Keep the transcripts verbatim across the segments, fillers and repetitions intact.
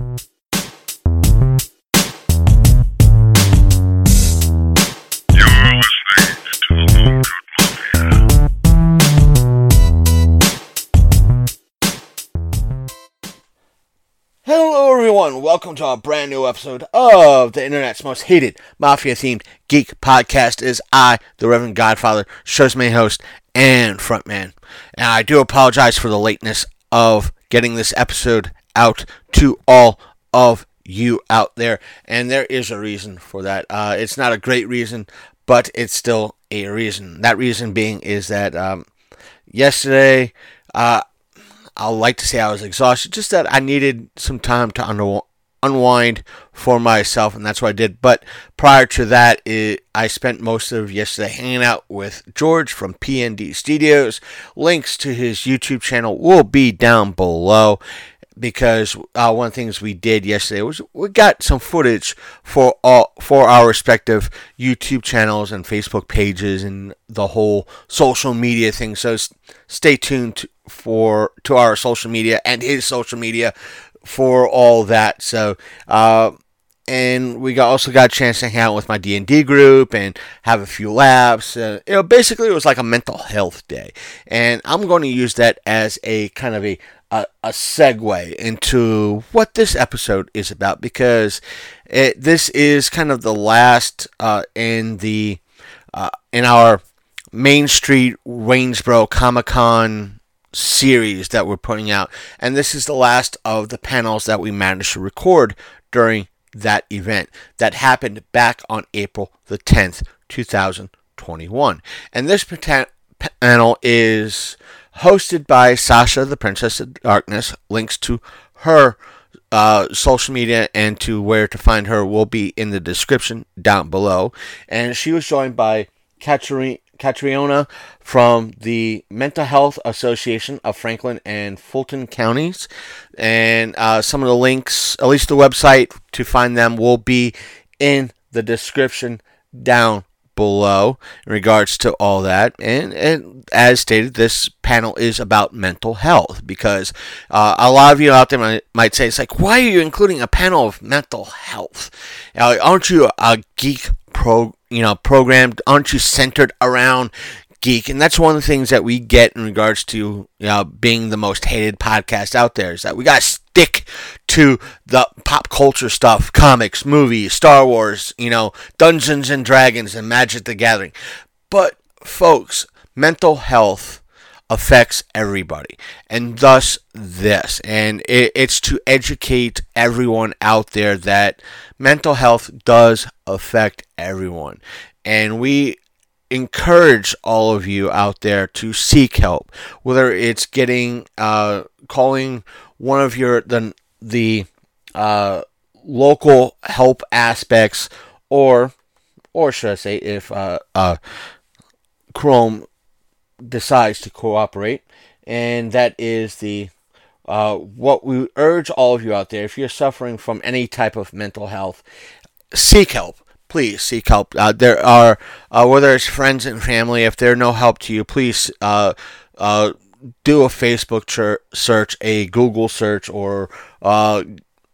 Hello everyone, welcome to a brand new episode of the internet's most hated mafia-themed geek podcast. It is I, the Reverend Godfather, show's main host and frontman. And I do apologize for the lateness of getting this episode out to all of you out there. And there is a reason for that. Uh, it's not a great reason, but it's still a reason. That reason being is that um, yesterday... Uh, I like to say I was exhausted, just that I needed some time to un- unwind for myself, and that's what I did. But prior to that, it, I spent most of yesterday hanging out with George from P N D Studios. Links to his YouTube channel will be down below, because uh, one of the things we did yesterday was we got some footage for all for our respective YouTube channels and Facebook pages and the whole social media thing. So s- stay tuned to, for to our social media and his social media for all that. So uh, and we got, also got a chance to hang out with my D and D group and have a few laughs. Uh, you know, basically it was like a mental health day, and I'm going to use that as a kind of a A, a segue into what this episode is about, because it, this is kind of the last uh, in the uh, in our Main Street Waynesboro Comic-Con series that we're putting out, and this is the last of the panels that we managed to record during that event that happened back on April the tenth, twenty twenty-one. And this panel is hosted by Sasha, the Princess of Darkness. Links to her uh, social media and to where to find her will be in the description down below. And she was joined by Katri- Catriona from the Mental Health Association of Franklin and Fulton Counties. And uh, some of the links, at least the website to find them, will be in the description down below in regards to all that. And, and as stated, this panel is about mental health, because uh, a lot of you out there might, might say, it's like, why are you including a panel of mental health? Uh, aren't you a geek pro you know program? Aren't you centered around geek? And that's one of the things that we get in regards to, you know, being the most hated podcast out there, is that we gotta stick to the pop culture stuff, comics, movies, Star Wars, you know, Dungeons and Dragons and Magic the Gathering. But folks, mental health affects everybody, and thus this, and it, it's to educate everyone out there that mental health does affect everyone, and we encourage all of you out there to seek help, whether it's getting uh, calling one of your the the uh, local help aspects, or or should I say, if uh, uh, Chrome decides to cooperate, and that is the uh, what we urge all of you out there. If you're suffering from any type of mental health, seek help. Please seek help. Uh, there are, uh, whether it's friends and family, if they're no help to you, please uh, uh, do a Facebook ch- search, a Google search, or uh,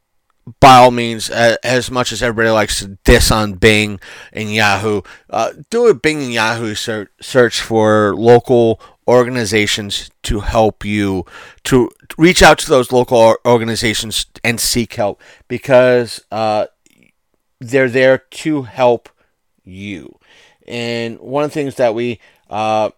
by all means, uh, as much as everybody likes to diss on Bing and Yahoo, uh, do a Bing and Yahoo ser- search for local organizations to help you, to reach out to those local organizations and seek help, because uh, they're there to help you. And one of the things that we uh,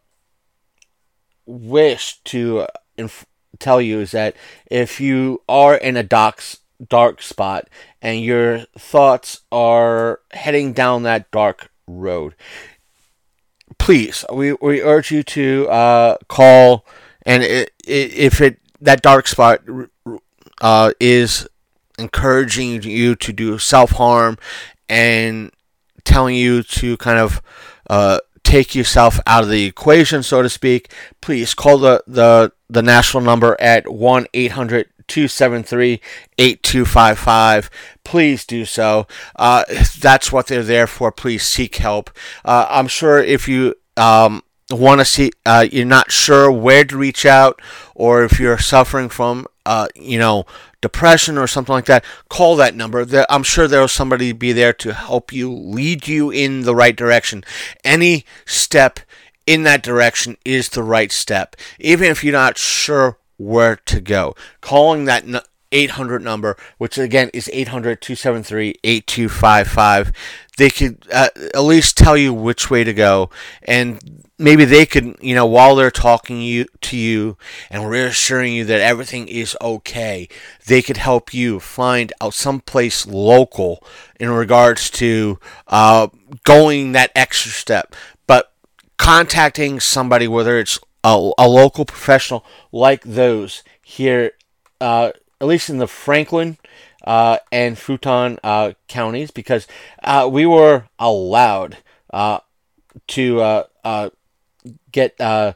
wish to inf- tell you is that if you are in a dark, dark spot and your thoughts are heading down that dark road, please, we, we urge you to uh, call, and it, it, if it that dark spot uh, is encouraging you to do self-harm and telling you to kind of uh, take yourself out of the equation, so to speak, please call the, the, the national number at one eight hundred two seven three eight two five five. Please do so. Uh, that's what they're there for. Please seek help. Uh, I'm sure if you um, want to see, uh, you're not sure where to reach out, or if you're suffering from uh, you know, depression or something like that, call that number. I'm sure there'll somebody be there to help you, lead you in the right direction. Any step in that direction is the right step, even if you're not sure where to go. Calling that eight hundred number, which again is eight hundred, two seven three, eight two five five, they could uh, at least tell you which way to go, and maybe they could, you know, while they're talking you to you and reassuring you that everything is okay, they could help you find out someplace local in regards to uh, going that extra step. But contacting somebody, whether it's a, a local professional like those here, uh, at least in the Franklin uh, and Fulton uh, counties, because uh, we were allowed uh, to uh, uh, get uh,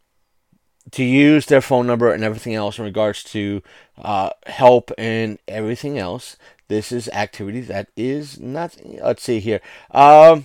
to use their phone number and everything else in regards to uh, help and everything else. This is activity that is not. Let's see here. Um,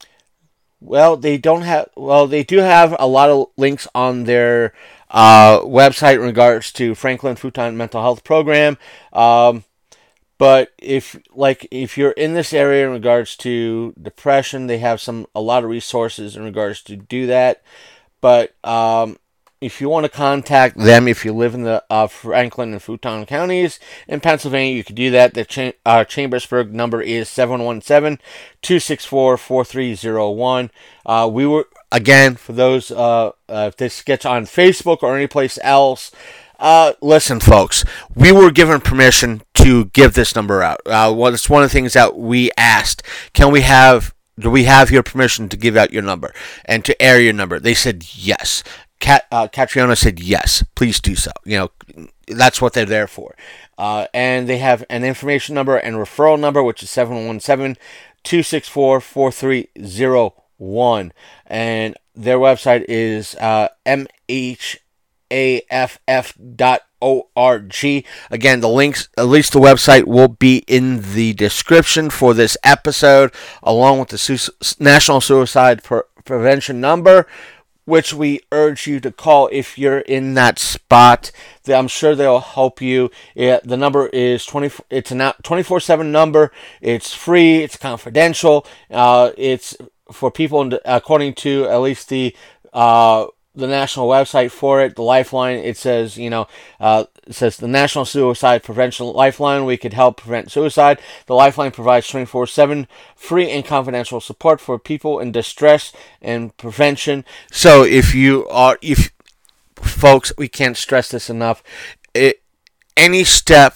well, they don't have. Well, they do have a lot of links on their uh, website in regards to Franklin Fulton Mental Health Program. Um, but if like if you're in this area in regards to depression, they have some a lot of resources in regards to do that. But um, if you want to contact them, if you live in the uh, Franklin and Fulton counties in Pennsylvania, you can do that. The Cha- uh, Chambersburg number is seven one seven, two six four, four three zero one. Uh, we were, again, for those, uh, uh, if this gets on Facebook or anyplace else, uh, listen, folks, we were given permission to give this number out. Uh, well, it's one of the things that we asked. Can we have, do we have your permission to give out your number and to air your number? They said yes. Cat, uh, Catriona said yes, please do so. You know, that's what they're there for. Uh, and they have an information number and referral number, which is seven one seven, two six four, four three zero one. And their website is uh, m h a f f dot org. Again, the links, at least the website, will be in the description for this episode, along with the su- National Suicide Pre- Prevention number, which we urge you to call if you're in that spot. I'm sure they'll help you. It, the number is twenty. It's a twenty-four seven number. It's free. It's confidential. Uh, it's for people, according to at least the uh, the national website for it, the Lifeline. It says, you know, uh, it says the National Suicide Prevention Lifeline. We could help prevent suicide. The Lifeline provides twenty-four seven free and confidential support for people in distress and prevention. So if you are, if folks, we can't stress this enough. It, any step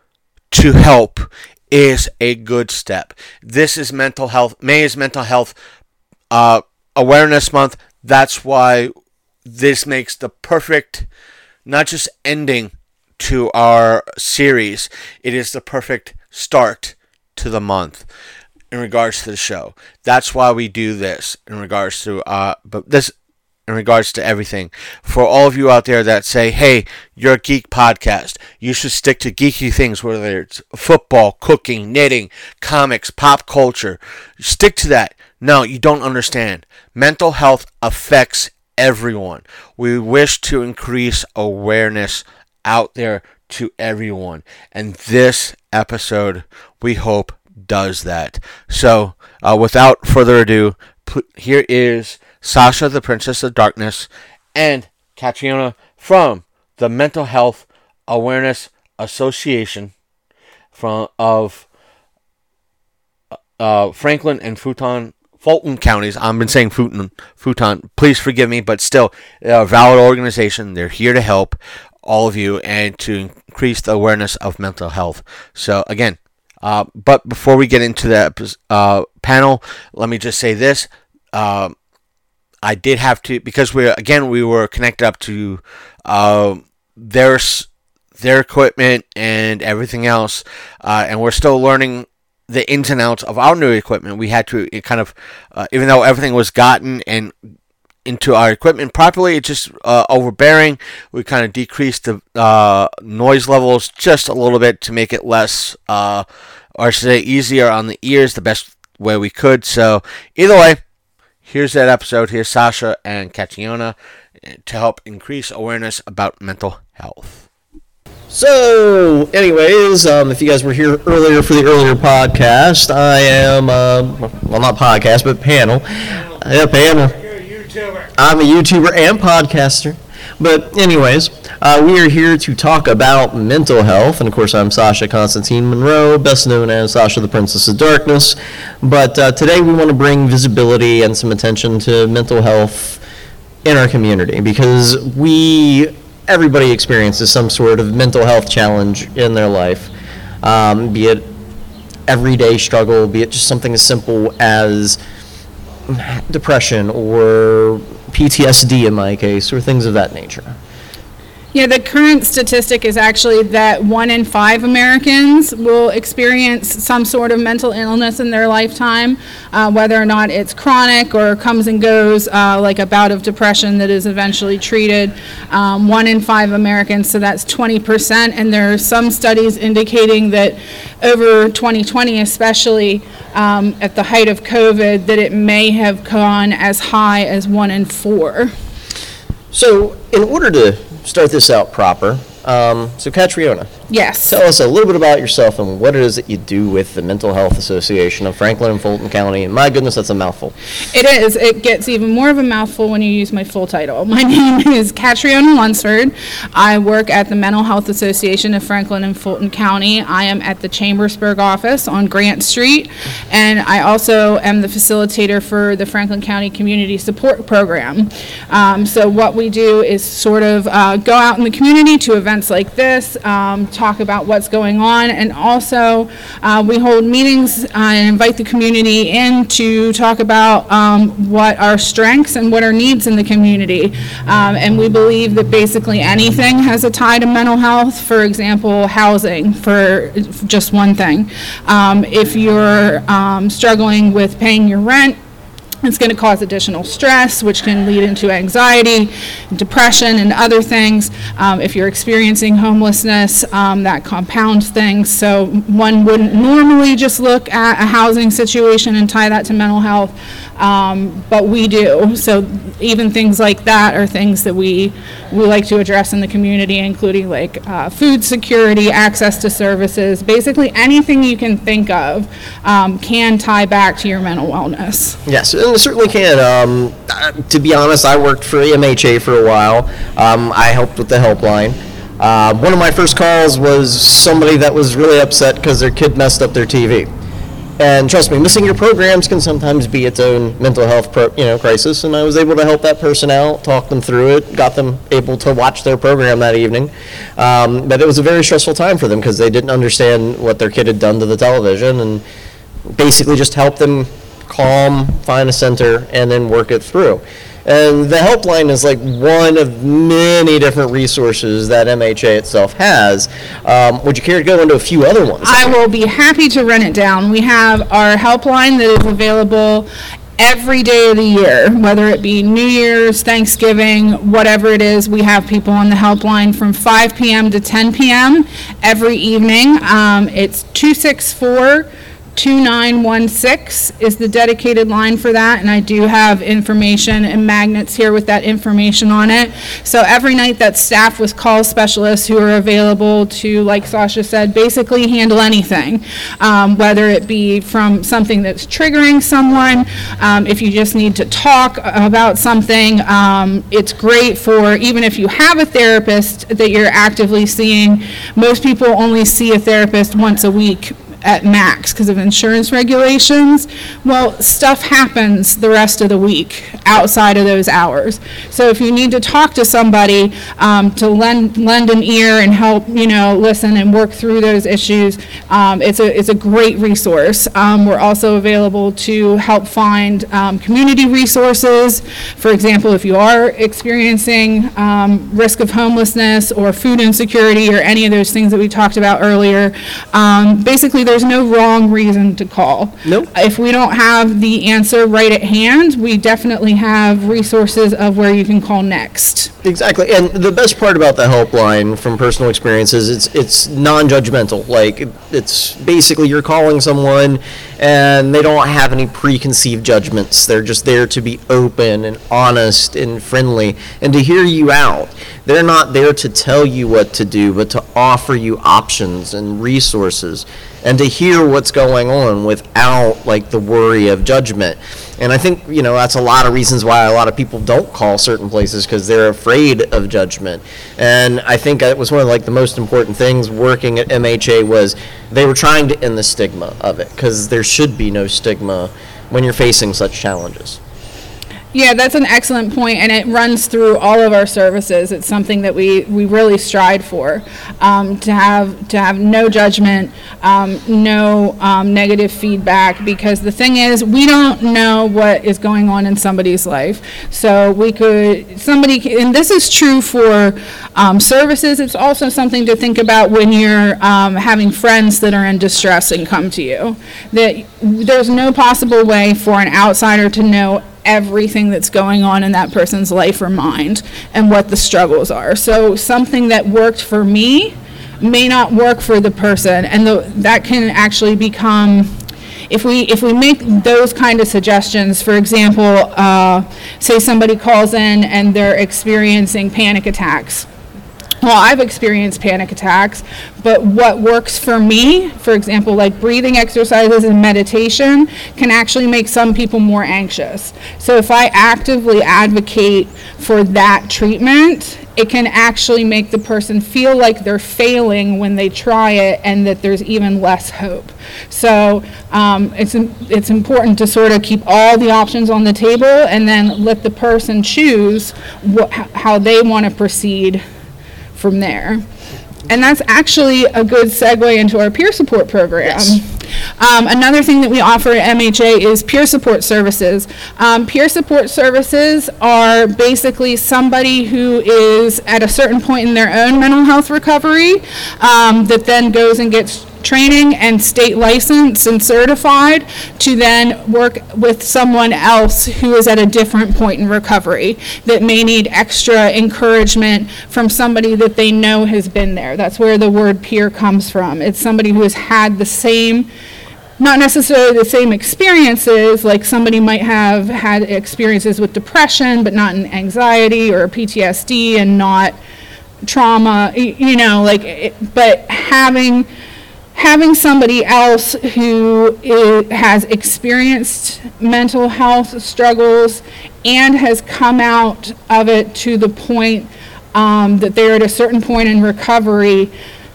to help is a good step. This is mental health. May is Mental Health uh, Awareness Month. That's why this makes the perfect, not just ending to our series, it is the perfect start to the month in regards to the show. That's why we do this in regards to uh, but this in regards to everything. For all of you out there that say, hey, you're a geek podcast, you should stick to geeky things, whether it's football, cooking, knitting, comics, pop culture. Stick to that. No, you don't understand. Mental health affects everyone. We wish to increase awareness out there to everyone. And this episode, we hope, does that. So, uh, without further ado, put, here is Sasha, the Princess of Darkness, and Catriona from the Mental Health Awareness Association from of uh, Franklin and Fulton Fulton counties. I've been saying Fulton, Fulton. Please forgive me, but still, a valid organization. They're here to help all of you and to increase the awareness of mental health. So again, uh, but before we get into the uh, panel, let me just say this. Uh, I did have to, because we again we were connected up to uh, their their equipment and everything else, uh, and we're still learning the ins and outs of our new equipment. We had to it kind of, uh, even though everything was gotten and into our equipment properly, it just uh, overbearing. We kind of decreased the uh, noise levels just a little bit to make it less, uh, or I should say, easier on the ears, the best way we could. So either way, here's that episode. Here's Sasha and Catriona to help increase awareness about mental health. So, anyways, um, if you guys were here earlier for the earlier podcast, I am, uh, well, not podcast, but panel. Yeah, panel. You're a YouTuber. I'm a YouTuber and podcaster. But anyways, uh, we are here to talk about mental health. And, of course, I'm Sasha Constantine Monroe, best known as Sasha the Princess of Darkness. But uh, today we want to bring visibility and some attention to mental health in our community because we... everybody experiences some sort of mental health challenge in their life, um, be it everyday struggle, be it just something as simple as depression or P T S D in my case, or things of that nature. Yeah, the current statistic is actually that one in five Americans will experience some sort of mental illness in their lifetime, uh, whether or not it's chronic or comes and goes, uh, like a bout of depression that is eventually treated. Um, one in five Americans, so that's twenty percent, and there are some studies indicating that over twenty twenty, especially um, at the height of COVID, that it may have gone as high as one in four. So, in order to start this out proper, um, so Catriona, yes. Tell us a little bit about yourself and what it is that you do with the Mental Health Association of Franklin and Fulton County. And my goodness, that's a mouthful. It is. It gets even more of a mouthful when you use my full title. My name is Catriona Lunsford. I work at the Mental Health Association of Franklin and Fulton County. I am at the Chambersburg office on Grant Street, and I also am the facilitator for the Franklin County Community Support Program. Um, so what we do is sort of uh, go out in the community to events like this, um, talk about what's going on, and also uh, we hold meetings uh, and invite the community in to talk about um, what our strengths and what our needs in the community. Um, and we believe that basically anything has a tie to mental health. For example, housing, for just one thing. Um, if you're um, struggling with paying your rent, it's going to cause additional stress, which can lead into anxiety, depression, and other things. Um, if you're experiencing homelessness, um, that compounds things. So one wouldn't normally just look at a housing situation and tie that to mental health, um, but we do. So even things like that are things that we we like to address in the community, including like uh, food security, access to services. Basically anything you can think of um, can tie back to your mental wellness. Yes, and it certainly can. Um, to be honest, I worked for M H A for a while. Um, I helped with the helpline. Uh, one of my first calls was somebody that was really upset because their kid messed up their T V. And trust me, missing your programs can sometimes be its own mental health pro, you know, crisis, and I was able to help that person out, talk them through it, got them able to watch their program that evening. Um, but it was a very stressful time for them because they didn't understand what their kid had done to the television, and basically just helped them calm, find a center, and then work it through. And the helpline is like one of many different resources that M H A itself has. Um, would you care to go into a few other ones? I will be happy to run it down. We have our helpline that is available every day of the year, whether it be New Year's, Thanksgiving, whatever it is. We have people on the helpline from five p.m. to ten p.m. every evening. Um, it's two six four, two nine one six is the dedicated line for that, and I do have information and magnets here with that information on it. So every night that's staffed with call specialists who are available to, like Sasha said, basically handle anything, um, whether it be from something that's triggering someone, um, if you just need to talk about something. Um, it's great for, even if you have a therapist that you're actively seeing. Most people only see a therapist once a week at max because of insurance regulations. Well, stuff happens the rest of the week outside of those hours. So if you need to talk to somebody um, to lend lend an ear and help, you know, listen and work through those issues, um, it's a it's a great resource. Um, we're also available to help find um, community resources. For example, if you are experiencing um, risk of homelessness or food insecurity or any of those things that we talked about earlier, um, basically there's no wrong reason to call. Nope. If we don't have the answer right at hand, we definitely have resources of where you can call next. Exactly, and the best part about the helpline from personal experience is it's it's non-judgmental. Like, it's basically you're calling someone and they don't have any preconceived judgments. They're just there to be open and honest and friendly and to hear you out. They're not there to tell you what to do, but to offer you options and resources and to hear what's going on without, like, the worry of judgment. And I think, you know, that's a lot of reasons why a lot of people don't call certain places, because they're afraid of judgment. And I think that was one of, like, the most important things working at M H A was they were trying to end the stigma of it, because there should be no stigma when you're facing such challenges. Yeah, that's an excellent point, and it runs through all of our services. It's something that we, we really strive for, um, to have to have no judgment, um, no um, negative feedback, because the thing is, we don't know what is going on in somebody's life. So we could, somebody, and this is true for um, services, it's also something to think about when you're um, having friends that are in distress and come to you. That there's no possible way for an outsider to know everything that's going on in that person's life or mind and what the struggles are. So something that worked for me may not work for the person, and the, that can actually become, if we if we make those kind of suggestions, for example, uh, say somebody calls in and they're experiencing panic attacks. Well, I've experienced panic attacks, but what works for me, for example, like breathing exercises and meditation, can actually make some people more anxious. So if I actively advocate for that treatment, it can actually make the person feel like they're failing when they try it and that there's even less hope. So um, it's it's important to sort of keep all the options on the table and then let the person choose what, how they want to proceed from there. And that's actually a good segue into our peer support program. Yes. Um, another thing that we offer at M H A is peer support services. Um, peer support services are basically somebody who is at a certain point in their own mental health recovery um, that then goes and gets training and state licensed and certified to then work with someone else who is at a different point in recovery that may need extra encouragement from somebody that they know has been there. That's where the word peer comes from. It's somebody who has had the same, not necessarily the same experiences, like somebody might have had experiences with depression but not in anxiety or P T S D and not trauma, you know, like, it, but having having somebody else who is, has experienced mental health struggles and has come out of it to the point um, that they're at a certain point in recovery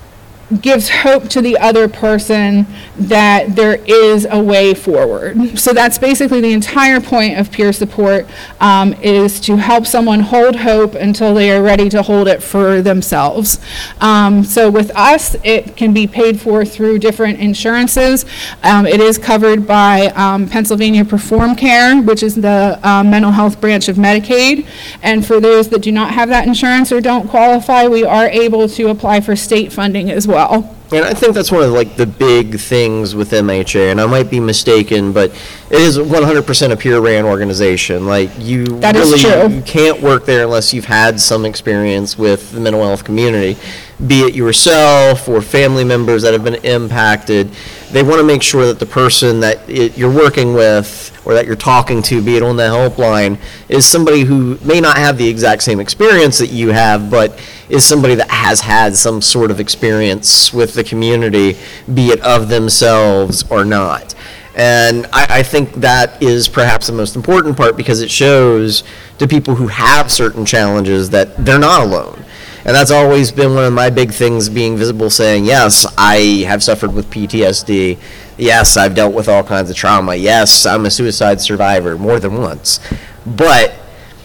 gives hope to the other person that there is a way forward. So that's basically the entire point of peer support, um, is to help someone hold hope until they are ready to hold it for themselves. Um, so with us, it can be paid for through different insurances. Um, it is covered by um, Pennsylvania Perform Care, which is the uh, mental health branch of Medicaid. And for those that do not have that insurance or don't qualify, we are able to apply for state funding as well. And I think that's one of like the big things with M H A, and I might be mistaken, but it is one hundred percent a peer-ran organization. Like, you that really is true. You can't work there unless you've had some experience with the mental health community, be it yourself or family members that have been impacted. They want to make sure that the person that it, you're working with or that you're talking to, be it on the helpline, is somebody who may not have the exact same experience that you have, but is somebody that has had some sort of experience with the community, be it of themselves or not. And I, I think that is perhaps the most important part, because it shows to people who have certain challenges that they're not alone. And that's always been one of my big things, being visible, saying, yes, I have suffered with P T S D. Yes, I've dealt with all kinds of trauma. Yes, I'm a suicide survivor more than once. But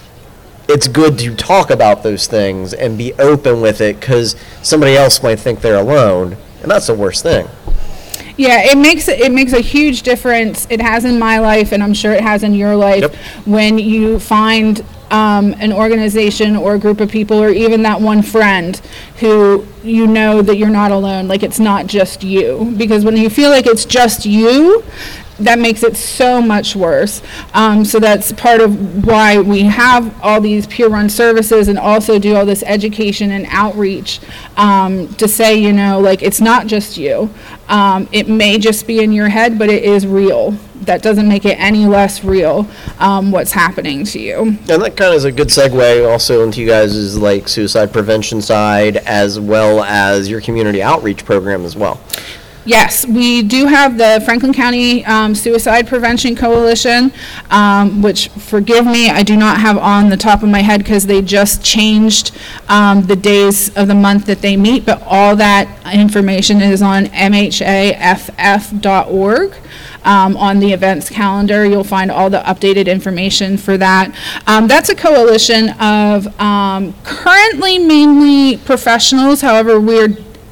it's good to talk about those things and be open with it, because somebody else might think they're alone, and that's the worst thing. Yeah, it makes it makes a huge difference. It has in my life, and I'm sure it has in your life, Yep. when you find um, an organization or a group of people, or even that one friend who you know that you're not alone, like it's not just you. Because when you feel like it's just you, that makes it so much worse. Um, so that's part of why we have all these peer-run services and also do all this education and outreach um, to say, you know, like it's not just you. Um, it may just be in your head, but it is real. That doesn't make it any less real, um, what's happening to you. And that kind of is a good segue also into you guys' like suicide prevention side, as well as your community outreach program as well. Yes, we do have the Franklin County um, Suicide Prevention Coalition, um, which, forgive me, I do not have on the top of my head because they just changed um, the days of the month that they meet, but all that information is on M H A F F dot org. Um, on the events calendar, you'll find all the updated information for that. Um, that's a coalition of um, currently mainly professionals. However, we're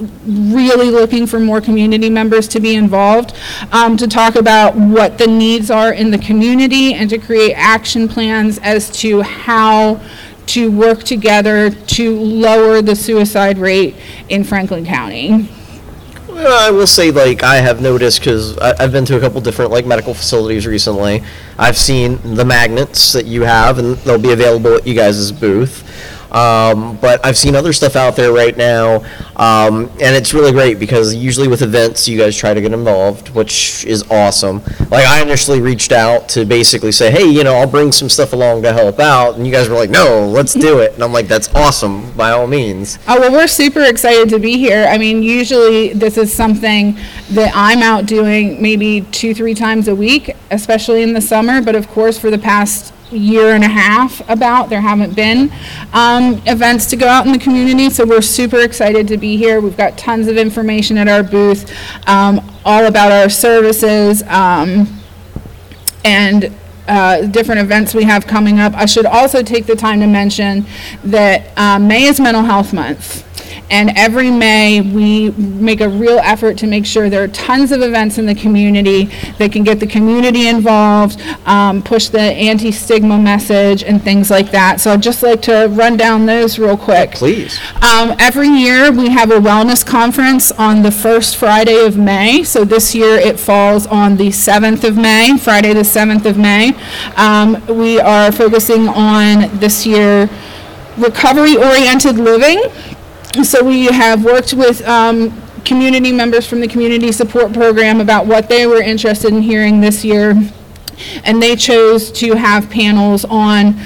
really looking for more community members to be involved, um, to talk about what the needs are in the community and to create action plans as to how to work together to lower the suicide rate in Franklin County. Well, I will say, like, I have noticed, because I've been to a couple different, like, medical facilities recently. I've seen the magnets that you have, and they'll be available at you guys' booth. Um, but I've seen other stuff out there right now, um, and it's really great because usually with events you guys try to get involved, which is awesome. Like, I initially reached out to basically say, hey, you know, I'll bring some stuff along to help out, and you guys were like, no, let's do it. And I'm like, that's awesome, by all means. Oh, well, we're super excited to be here. I mean, usually this is something that I'm out doing maybe two, three times a week, especially in the summer, but of course for the past year and a half about there haven't been um, events to go out in the community, so we're super excited to be here. We've got tons of information at our booth, um, all about our services um, and uh, different events we have coming up. I should also take the time to mention that uh, May is Mental Health Month. And every May, we make a real effort to make sure there are tons of events in the community that can get the community involved, um, push the anti-stigma message and things like that. So I'd just like to run down those real quick. Please. Um, every year, we have a wellness conference on the first Friday of May. So this year, it falls on the seventh of May, Friday the seventh of May. Um, we are focusing on, this year, recovery-oriented living. So we have worked with um, community members from the community support program about what they were interested in hearing this year, and they chose to have panels on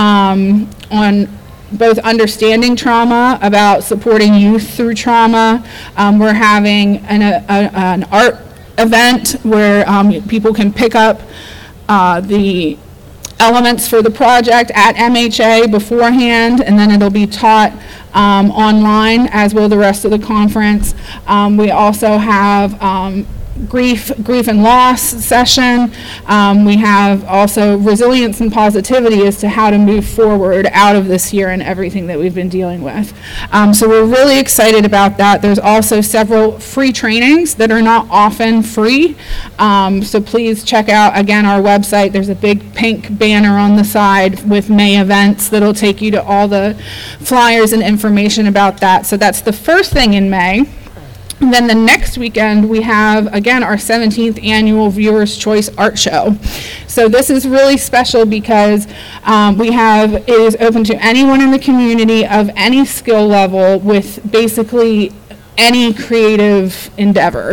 um, on both understanding trauma, about supporting youth through trauma. Um, we're having an, a, an art event where um, people can pick up uh, the elements for the project at M H A beforehand, and then it'll be taught um, online, as will the rest of the conference. Um, we also have um, grief, grief and loss session. Um, we have also resilience and positivity as to how to move forward out of this year and everything that we've been dealing with. Um, so we're really excited about that. There's also several free trainings that are not often free. Um, so please check out, again, our website. There's a big pink banner on the side with May events that'll take you to all the flyers and information about that. So that's the first thing in May. And then the next weekend, we have, again, our seventeenth annual Viewers' Choice Art Show. So this is really special because um, we have, it is open to anyone in the community of any skill level with basically any creative endeavor.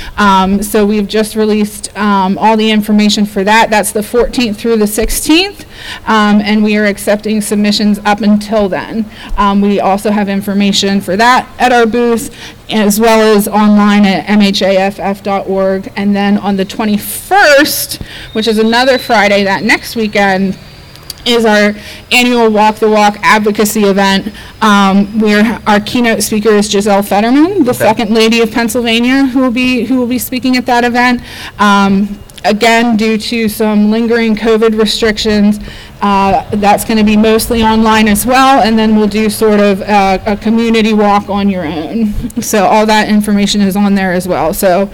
Um, so we've just released um, all the information for that. That's the fourteenth through the sixteenth, um, and we are accepting submissions up until then. Um, we also have information for that at our booth, as well as online at M H A F F dot org. And then on the twenty-first, which is another Friday, that next weekend, is our annual Walk the Walk advocacy event, um, where our keynote speaker is Giselle Fetterman, the okay. second lady of Pennsylvania, who will be who will be speaking at that event. Um, again, due to some lingering COVID restrictions, uh, that's going to be mostly online as well, and then we'll do sort of uh, a community walk on your own. So all that information is on there as well. So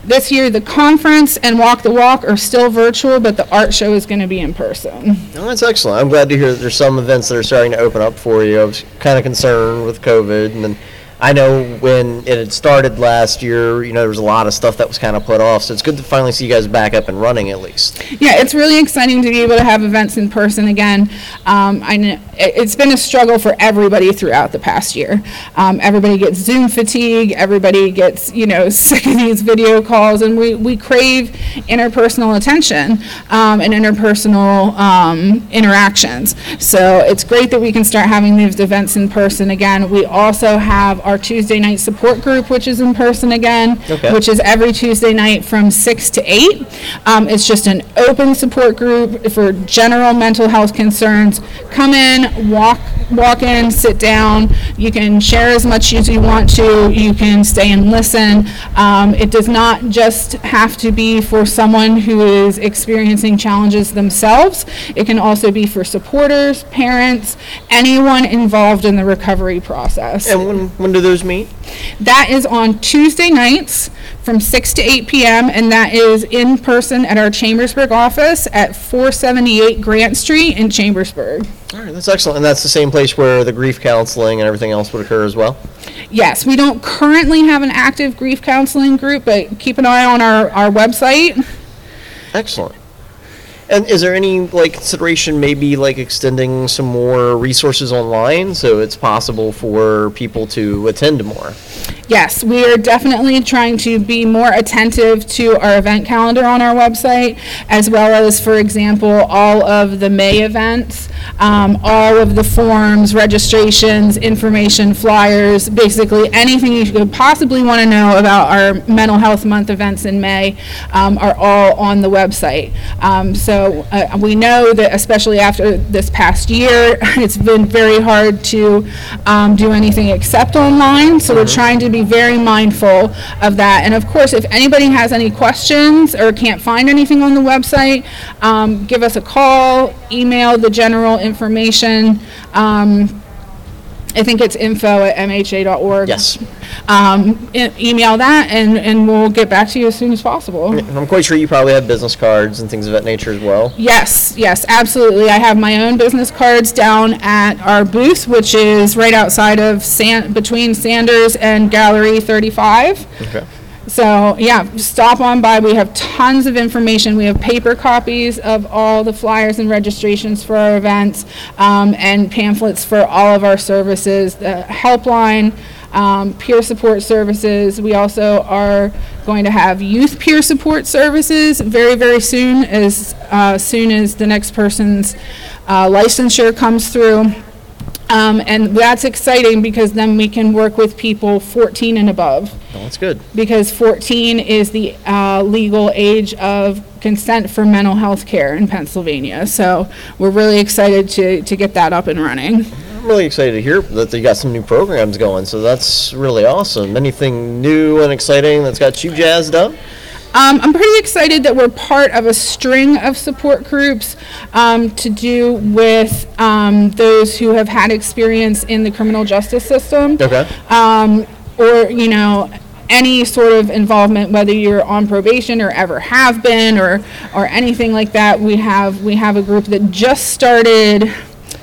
This year, the conference and Walk the Walk are still virtual, but the art show is going to be in person. Oh, that's excellent. I'm glad to hear that there's some events that are starting to open up for you. I was kind of concerned with COVID, and then I know when it had started last year, you know, there was a lot of stuff that was kind of put off, so it's good to finally see you guys back up and running at least. Yeah, it's really exciting to be able to have events in person again. Um, I know it's been a struggle for everybody throughout the past year. Um, everybody gets Zoom fatigue, everybody gets, you know, sick of these video calls, and we, we crave interpersonal attention um, and interpersonal um, interactions. So it's great that we can start having these events in person again. We also have our Tuesday night support group, which is in person again, Okay. which is every Tuesday night from six to eight. Um, it's just an open support group for general mental health concerns. Come in, walk walk in, sit down. You can share as much as you want to. You can stay and listen. Um, it does not just have to be for someone who is experiencing challenges themselves. It can also be for supporters, parents, anyone involved in the recovery process. And when, when do those meet? That is on Tuesday nights from six to eight p.m. and that is in person at our Chambersburg office at four seventy-eight Grant Street in Chambersburg. All right, that's excellent. And that's the same place where the grief counseling and everything else would occur as well? Yes, we don't currently have an active grief counseling group, but keep an eye on our, our website. Excellent. And is there any like consideration maybe like extending some more resources online so it's possible for people to attend more? Yes, we are definitely trying to be more attentive to our event calendar on our website, as well as, for example, all of the May events, um, all of the forms, registrations, information, flyers, basically anything you could possibly want to know about our Mental Health Month events in May um, are all on the website. Um, so uh, we know that especially after this past year, it's been very hard to um, do anything except online, so we're trying to be very mindful of that. And of course, if anybody has any questions or can't find anything on the website, um, give us a call, email the general information. Um, I think it's info at m h a dot org. Yes. Um, e- email that and, and we'll get back to you as soon as possible. And I'm quite sure you probably have business cards and things of that nature as well. Yes, yes, absolutely. I have my own business cards down at our booth, which is right outside of San- between Sanders and Gallery thirty-five. Okay. So, yeah, stop on by. We have tons of information. We have paper copies of all the flyers and registrations for our events, um, and pamphlets for all of our services, the helpline, um, peer support services. We also are going to have youth peer support services very, very soon, as uh, soon as the next person's uh, licensure comes through. Um, and that's exciting because then we can work with people fourteen and above. Oh, that's good. Because fourteen is the uh, legal age of consent for mental health care in Pennsylvania. So we're really excited to, to get that up and running. I'm really excited to hear that you got some new programs going, so that's really awesome. Anything new and exciting that's got you jazzed up? Um, I'm pretty excited that we're part of a string of support groups um, to do with um, those who have had experience in the criminal justice system. Okay. Um, or, you know, any sort of involvement, whether you're on probation or ever have been or or anything like that. We have we have a group that just started,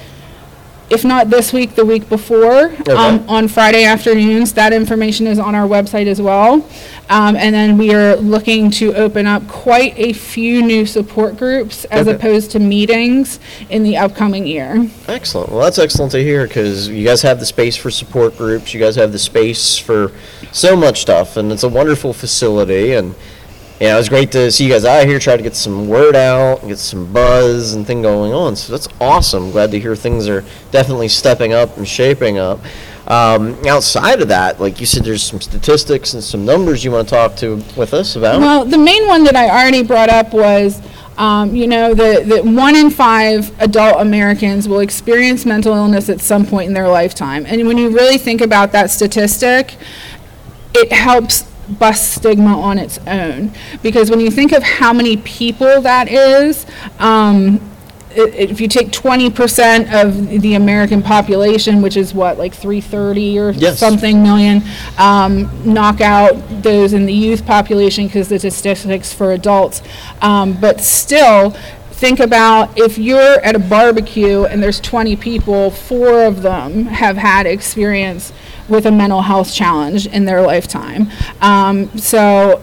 if not this week, the week before, Okay. um, on Friday afternoons. That information is on our website as well. Um, and then we are looking to open up quite a few new support groups as Okay. opposed to meetings in the upcoming year. Excellent. Well, that's excellent to hear because you guys have the space for support groups. You guys have the space for so much stuff, and it's a wonderful facility. And yeah, it was great to see you guys out here try to get some word out, get some buzz and thing going on. So that's awesome. Glad to hear things are definitely stepping up and shaping up. Um, outside of that, like you said, there's some statistics and some numbers you want to talk to with us about. Well, the main one that I already brought up was, um, you know, that that one in five adult Americans will experience mental illness at some point in their lifetime. And when you really think about that statistic, it helps bust stigma on its own. Because when you think of how many people that is, um, if you take twenty percent of the American population, which is what, like three hundred thirty or Yes. something million, um, knock out those in the youth population because the statistics for adults. Um, but still, think about if you're at a barbecue and there's twenty people, four of them have had experience with a mental health challenge in their lifetime. Um, so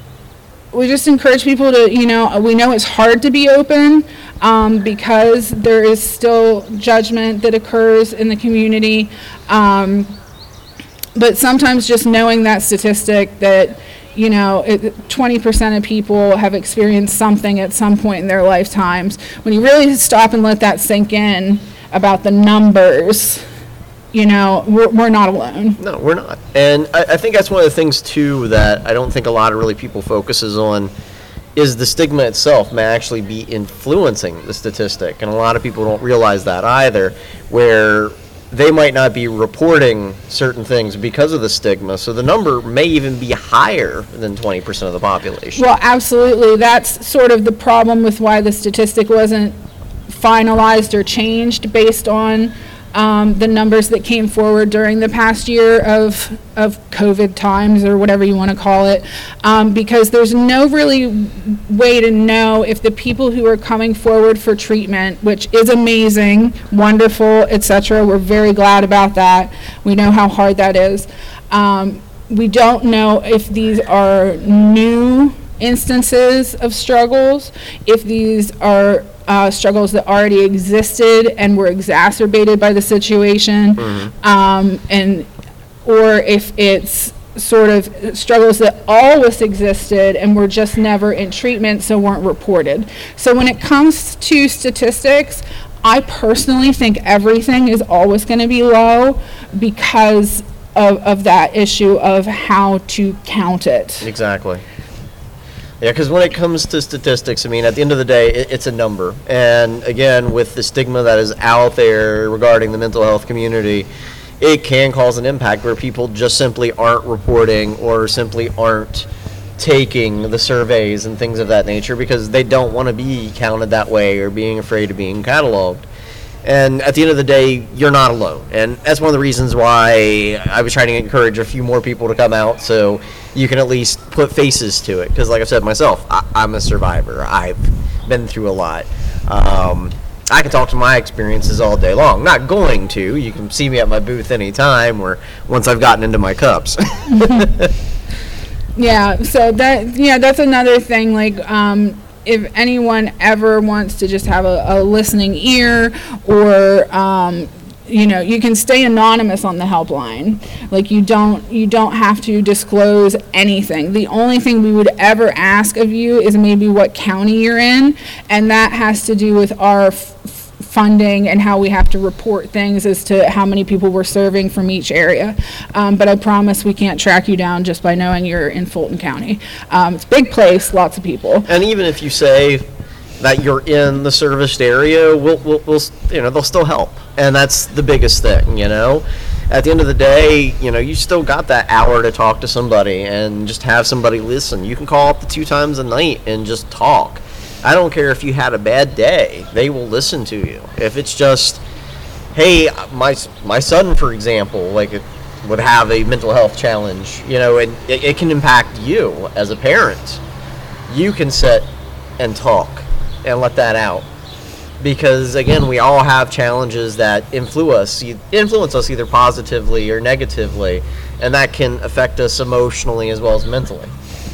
we just encourage people to, you know, we know it's hard to be open um, because there is still judgment that occurs in the community. Um, but sometimes just knowing that statistic that, you know, it, twenty percent of people have experienced something at some point in their lifetimes. When you really stop and let that sink in about the numbers, you know, we're, we're not alone. No, we're not. And I, I think that's one of the things, too, that I don't think a lot of really people focuses on is the stigma itself may actually be influencing the statistic. And a lot of people don't realize that either, where they might not be reporting certain things because of the stigma. So the number may even be higher than twenty percent of the population. Well, absolutely. That's sort of the problem with why the statistic wasn't finalized or changed based on um, the numbers that came forward during the past year of of COVID times, or whatever you want to call it, um, because there's no really way to know if the people who are coming forward for treatment, which is amazing, wonderful, et cetera. We're very glad about that. We know how hard that is. Um, we don't know if these are new instances of struggles, if these are uh, struggles that already existed and were exacerbated by the situation, mm-hmm. um, and or if it's sort of struggles that always existed and were just never in treatment, so weren't reported. So when it comes to statistics, I personally think everything is always going to be low because of, of that issue of how to count it. Exactly. Yeah, because when it comes to statistics, I mean, at the end of the day, it, it's a number. And again, with the stigma that is out there regarding the mental health community, it can cause an impact where people just simply aren't reporting or simply aren't taking the surveys and things of that nature because they don't want to be counted that way or being afraid of being cataloged. And at the end of the day, you're not alone. And that's one of the reasons why I was trying to encourage a few more people to come out so you can at least put faces to it. Because like I've said myself, I, I'm a survivor. I've been through a lot. Um, I can talk to my experiences all day long. Not going to. You can see me at my booth anytime or once I've gotten into my cups. Yeah, so that, yeah, that's another thing, like, um, if anyone ever wants to just have a, a listening ear or, um, you know, you can stay anonymous on the helpline. Like, you don't, you don't have to disclose anything. The only thing we would ever ask of you is maybe what county you're in, and that has to do with our f- funding and how we have to report things as to how many people we're serving from each area. Um, but I promise we can't track you down just by knowing you're in Fulton County. Um, it's a big place, lots of people. And even if you say that you're in the serviced area, we'll, we'll, we'll, you know, they'll still help. And that's the biggest thing, you know. At the end of the day, you know, you still got that hour to talk to somebody and just have somebody listen. You can call up to two times a night and just talk. I don't care if you had a bad day. They will listen to you. If it's just, hey, my my son, for example, like would have a mental health challenge, you know, and it, it can impact you as a parent. You can sit and talk and let that out. Because, again, we all have challenges that influence us, influence us either positively or negatively, and that can affect us emotionally as well as mentally.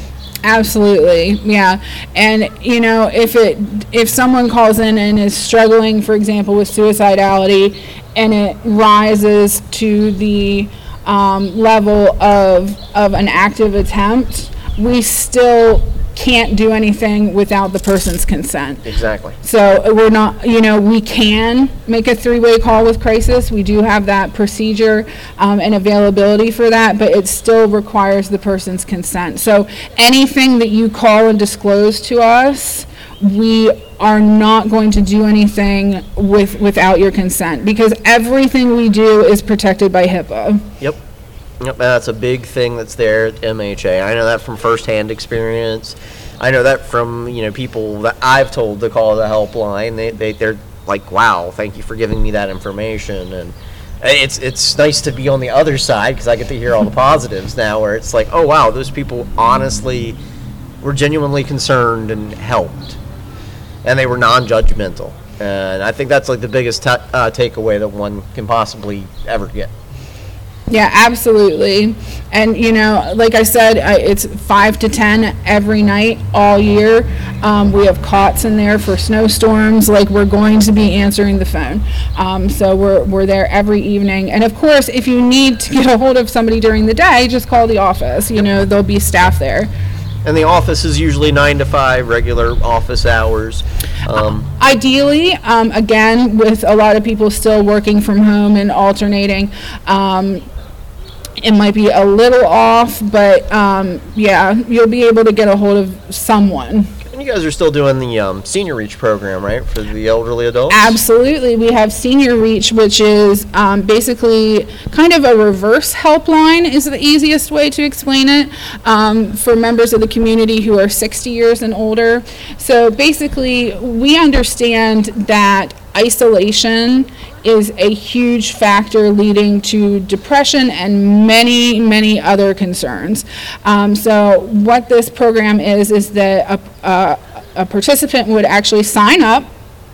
Absolutely, yeah. And, you know, if it if someone calls in and is struggling, for example, with suicidality, and it rises to the um, level of of an active attempt, we still can't do anything without the person's consent. Exactly. So we're not, you know, we can make a three-way call with crisis. We do have that procedure um, and availability for that, but it still requires the person's consent. So anything that you call and disclose to us, we are not going to do anything with without your consent, because everything we do is protected by HIPAA. Yep. Yep, that's a big thing that's there at M H A. I know that from firsthand experience. I know that from, you know, people that I've told to call the helpline. They, they, they're like, wow, thank you for giving me that information. And it's it's nice to be on the other side because I get to hear all the positives now where it's like, oh, wow, those people honestly were genuinely concerned and helped. And they were non-judgmental. And I think that's like the biggest ta- uh, takeaway that one can possibly ever get. Yeah, absolutely. And, you know, like I said, I, it's five to ten every night all year. Um, we have cots in there for snowstorms. Like, we're going to be answering the phone. Um, so we're, we're there every evening. And, of course, if you need to get a hold of somebody during the day, just call the office. You know, there'll be staff there. And the office is usually nine to five, regular office hours. Um, Ideally, um, again, with a lot of people still working from home and alternating, um, it might be a little off, but um, yeah, you'll be able to get a hold of someone. And you guys are still doing the um, Senior Reach program, right, for the elderly adults? Absolutely. We have Senior Reach, which is um, basically kind of a reverse helpline is the easiest way to explain it, um, for members of the community who are sixty years and older. So basically, we understand that isolation is a huge factor leading to depression and many, many other concerns. Um, so what this program is, is that a, a, a participant would actually sign up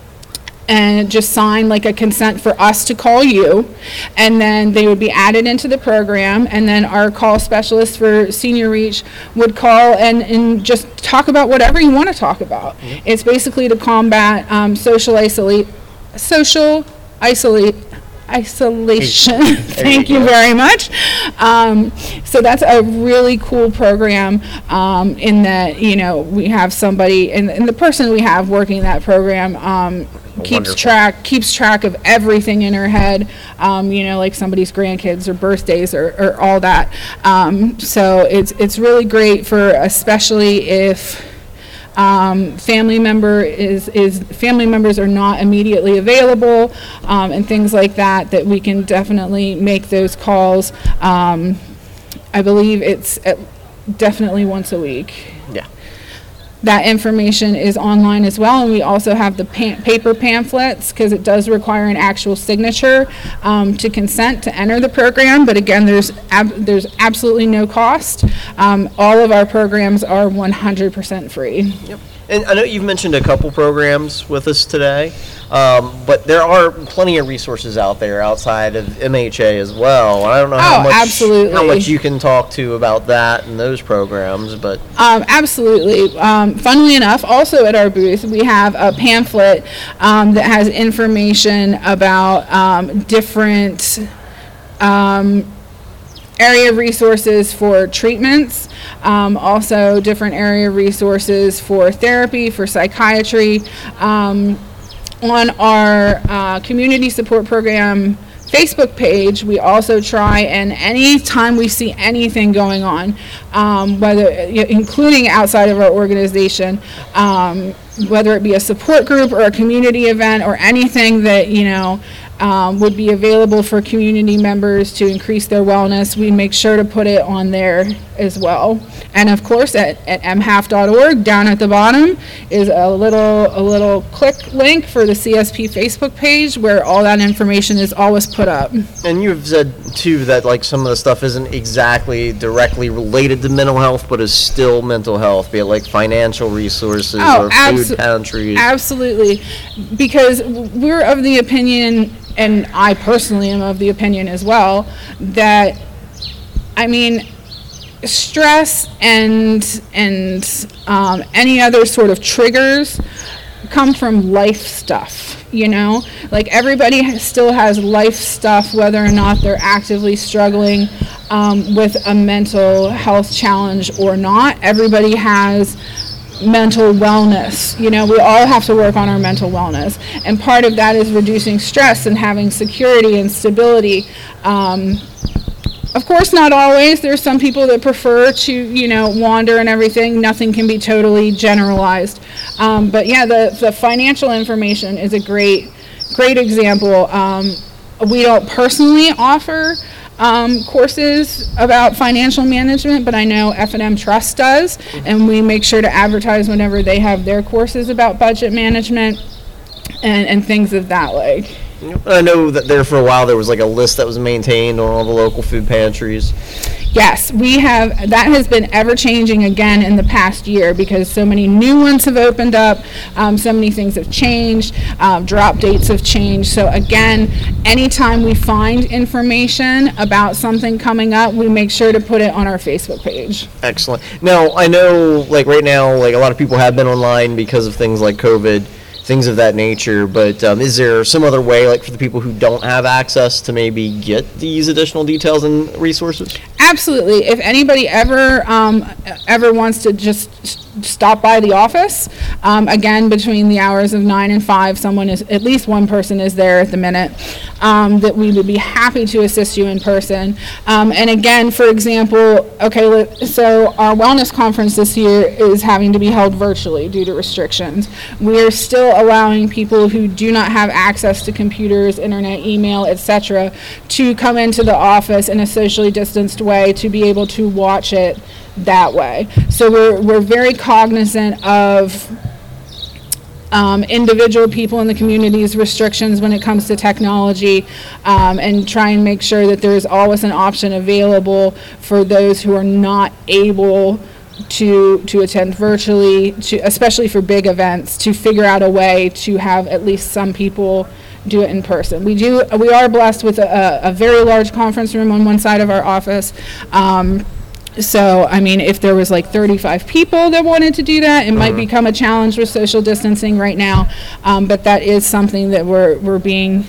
and just sign like a consent for us to call you, and then they would be added into the program, and then our call specialist for Senior Reach would call and, and just talk about whatever you want to talk about. Mm-hmm. It's basically to combat um, social isolate, social isolate, isolation. Thank you, you very much. Um, so that's a really cool program um, in that, you know, we have somebody, and, and the person we have working that program um, keeps Wonderful. track keeps track of everything in her head, um, you know, like somebody's grandkids or birthdays or, or all that. Um, so it's it's really great for, especially if Um, family member is, is family members are not immediately available, um, and things like that, that we can definitely make those calls. Um, I believe it's at definitely once a week. Yeah. That information is online as well, and we also have the pa- paper pamphlets, because it does require an actual signature um, to consent to enter the program. But again, there's ab- there's absolutely no cost. Um, all of our programs are one hundred percent free. Yep. And I know you've mentioned a couple programs with us today, um, but there are plenty of resources out there outside of M H A as well. I don't know how Oh, much absolutely. how much you can talk to about that and those programs, but Um, absolutely. Um, funnily enough, also at our booth, we have a pamphlet um, that has information about um, different um, area resources for treatments, um, also different area resources for therapy, for psychiatry. Um, on our uh, community support program Facebook page, we also try, and any time we see anything going on, um, whether including outside of our organization, um, whether it be a support group or a community event or anything that, you know, um, would be available for community members to increase their wellness, we make sure to put it on there as well. And of course, at, at m half dot org, down at the bottom is a little a little click link for the C S P Facebook page, where all that information is always put up. and you've said too that like some of the stuff isn't exactly directly related to mental health, but is still mental health, be it like financial resources Oh, or abso- food pantries. Absolutely, because we're of the opinion, and I personally am of the opinion as well, that, I mean, stress and and um, any other sort of triggers come from life stuff, you know? Like, everybody has, still has life stuff, whether or not they're actively struggling um, with a mental health challenge or not. Everybody has mental wellness. You know, we all have to work on our mental wellness, and part of that is reducing stress and having security and stability. Um, of course, not always. There's some people that prefer to, you know, wander and everything. Nothing can be totally generalized. Um, but yeah, the, the financial information is a great, great example. Um, we don't personally offer um, courses about financial management, but I know F and M Trust does, and we make sure to advertise whenever they have their courses about budget management and, and things of that like. I know that there for a while there was like a list that was maintained on all the local food pantries. Yes, we have. That has been ever changing again in the past year because so many new ones have opened up, um, so many things have changed, um, drop dates have changed. So again, anytime we find information about something coming up, we make sure to put it on our Facebook page. Excellent. Now, I know like right now, like a lot of people have been online because of things like COVID, things of that nature, but um, is there some other way, like for the people who don't have access, to maybe get these additional details and resources? Absolutely. If anybody ever um, ever wants to just stop by the office, um, again, between the hours of nine and five, someone is, at least one person is there at the minute, um, that we would be happy to assist you in person. Um, and again, for example, okay, so our wellness conference this year is having to be held virtually due to restrictions. We are still allowing people who do not have access to computers, internet, email, et cetera, to come into the office in a socially distanced way to be able to watch it that way. So we're we're very cognizant of um, individual people in the community's restrictions when it comes to technology, um, and try and make sure that there is always an option available for those who are not able to to attend virtually, to especially for big events, to figure out a way to have at least some people do it in person. We do. We are blessed with a, a very large conference room on one side of our office. Um, so, I mean, if there was like thirty-five people that wanted to do that, it might become a challenge with social distancing right now. Um, but that is something that we're we're being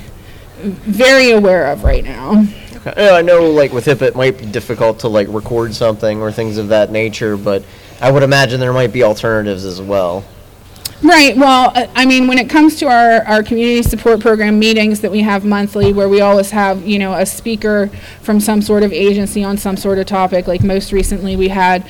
very aware of right now. Okay. Yeah, I know, like with HIPAA, it might be difficult to like record something or things of that nature, but I would imagine there might be alternatives as well. Right. Well, uh, I mean, when it comes to our, our community support program meetings that we have monthly, where we always have, you know, a speaker from some sort of agency on some sort of topic, like most recently we had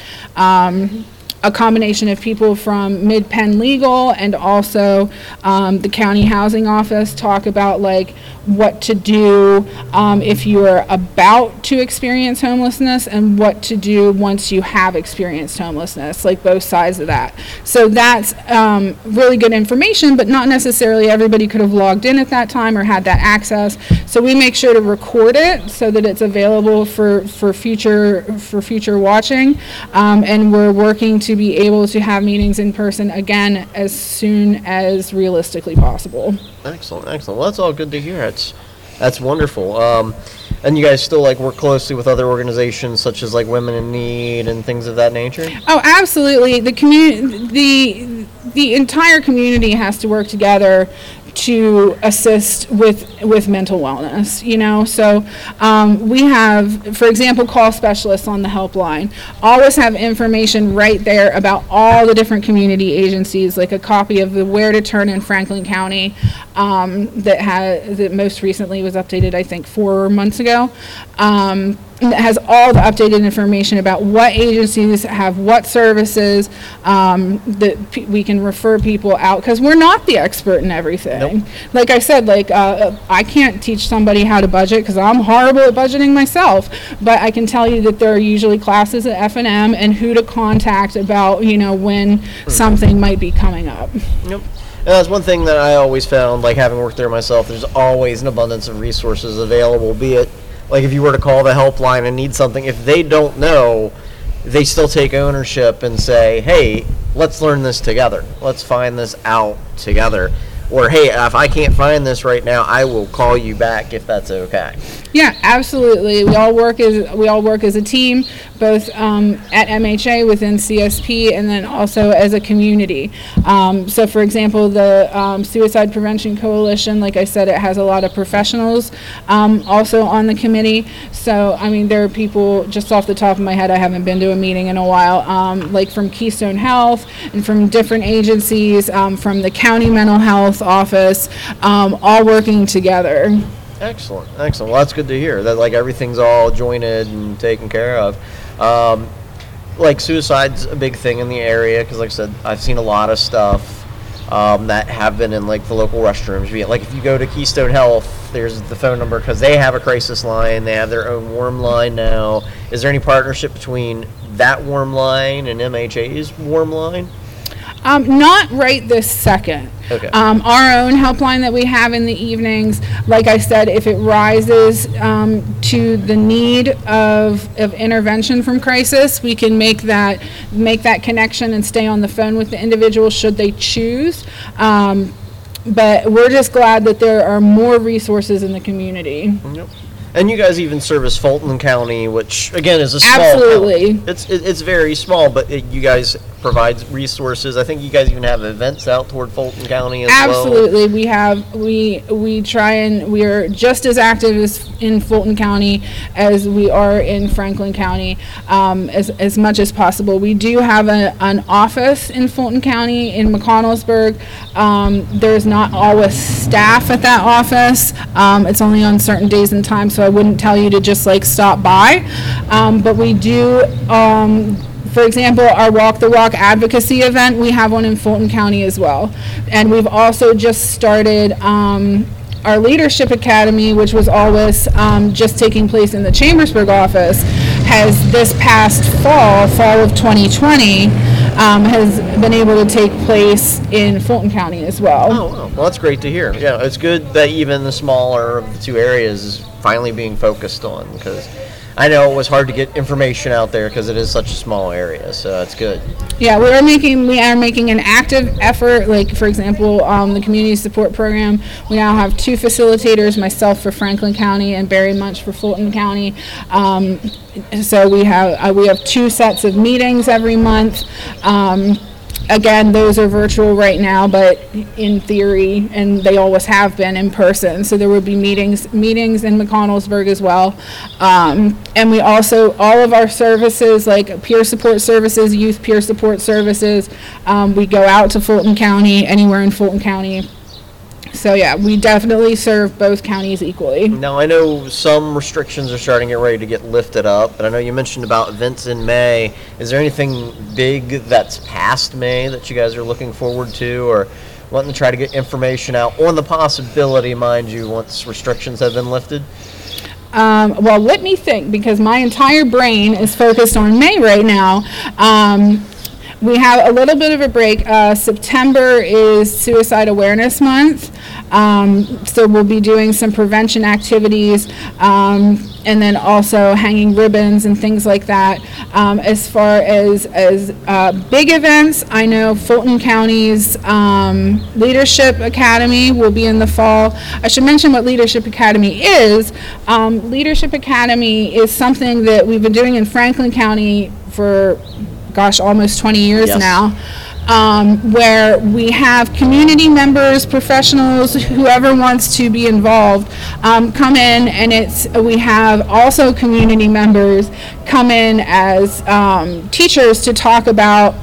um, a combination of people from Mid-Penn Legal and also um, the county housing office talk about like what to do um, if you are about to experience homelessness and what to do once you have experienced homelessness, like both sides of that. So that's um, really good information, but not necessarily everybody could have logged in at that time or had that access. So we make sure to record it so that it's available for, for future for future watching, um, and we're working to be able to have meetings in person again as soon as realistically possible. Excellent, excellent. Well, that's all good to hear. That's that's wonderful. Um, and you guys still like work closely with other organizations such as like Women in Need and things of that nature? Oh, absolutely. The community, the the entire community has to work together to assist with with mental wellness, you know. So um, we have, for example, call specialists on the helpline. Always have information right there about all the different community agencies, like a copy of the Where to Turn in Franklin County um, that had that most recently was updated, I think, four months ago. Um, that has all the updated information about what agencies have what services, um, that p- we can refer people out, because we're not the expert in everything. Nope. Like I said, like uh, I can't teach somebody how to budget because I'm horrible at budgeting myself, but I can tell you that there are usually classes at F and M and who to contact about, you know, when mm-hmm. something might be coming up. Yep. And that's one thing that I always found, like having worked there myself, there's always an abundance of resources available, be it like if you were to call the helpline and need something, if they don't know, they still take ownership and say, hey, let's learn this together. Let's find this out together. Or, hey, if I can't find this right now, I will call you back if that's okay. Yeah, absolutely. We all work as we all work as a team, both um, at M H A within C S P, and then also as a community. Um, so, for example, the um, Suicide Prevention Coalition, like I said, it has a lot of professionals um, also on the committee. So, I mean, there are people, just off the top of my head, I haven't been to a meeting in a while, um, like from Keystone Health and from different agencies, um, from the county mental health office, um, all working together. Excellent, excellent. Well, that's good to hear that like everything's all jointed and taken care of. Um, like suicide's a big thing in the area because, like I said, I've seen a lot of stuff. um, that have been in like the local restrooms. Like if you go to Keystone Health, there's the phone number because they have a crisis line. They have their own warm line now. Is there any partnership between that warm line and M H A's warm line? Um, not right this second. Okay. Um, our own helpline that we have in the evenings, like I said, if it rises um, to the need of, of intervention from crisis, we can make that make that connection and stay on the phone with the individual should they choose. Um, but we're just glad that there are more resources in the community. Yep. And you guys even service Fulton County, which again is a small Absolutely. county. It's it, it's very small, but it, you guys provide resources. I think you guys even have events out toward Fulton County as Absolutely. well. We have we we try and we are just as active as in Fulton County as we are in Franklin County, um, as as much as possible. We do have a, an office in Fulton County in McConnellsburg. Um, there's not always staff at that office. Um, it's only on certain days and times, so I wouldn't tell you to just like stop by. Um, but we do. Um, For example, our Walk the Walk advocacy event, we have one in Fulton County as well. And we've also just started um, our Leadership Academy, which was always um, just taking place in the Chambersburg office, has this past fall, fall of twenty twenty, um, has been able to take place in Fulton County as well. Oh, wow. Well, that's great to hear. Yeah, it's good that even the smaller of the two areas is finally being focused on, because I know it was hard to get information out there because it is such a small area, so that's good. Yeah, we are making we are making an active effort. Like for example, um, the community support program. We now have two facilitators: myself for Franklin County and Barry Munch for Fulton County. Um, so we have uh, we have two sets of meetings every month. Um, Again, those are virtual right now, but in theory, and they always have been in person. So there would be meetings meetings in McConnellsburg as well. Um, and we also, all of our services, like peer support services, youth peer support services, um, we go out to Fulton County, anywhere in Fulton County. So yeah, we definitely serve both counties equally. Now, I know some restrictions are starting to get ready to get lifted up, and I know you mentioned about events in May. Is there anything big that's past May that you guys are looking forward to, or wanting to try to get information out on the possibility, mind you, once restrictions have been lifted? Um, well, let me think, because my entire brain is focused on May right now. Um, We have a little bit of a break. Uh, September is Suicide Awareness Month, um, so we'll be doing some prevention activities, um, and then also hanging ribbons and things like that. Um, as far as as uh, big events, I know Fulton County's um, Leadership Academy will be in the fall. I should mention what Leadership Academy is. Um, Leadership Academy is something that we've been doing in Franklin County for gosh, almost twenty years Yes. now, um, where we have community members, professionals, whoever wants to be involved, um, come in, and it's we have also community members come in as um, teachers to talk about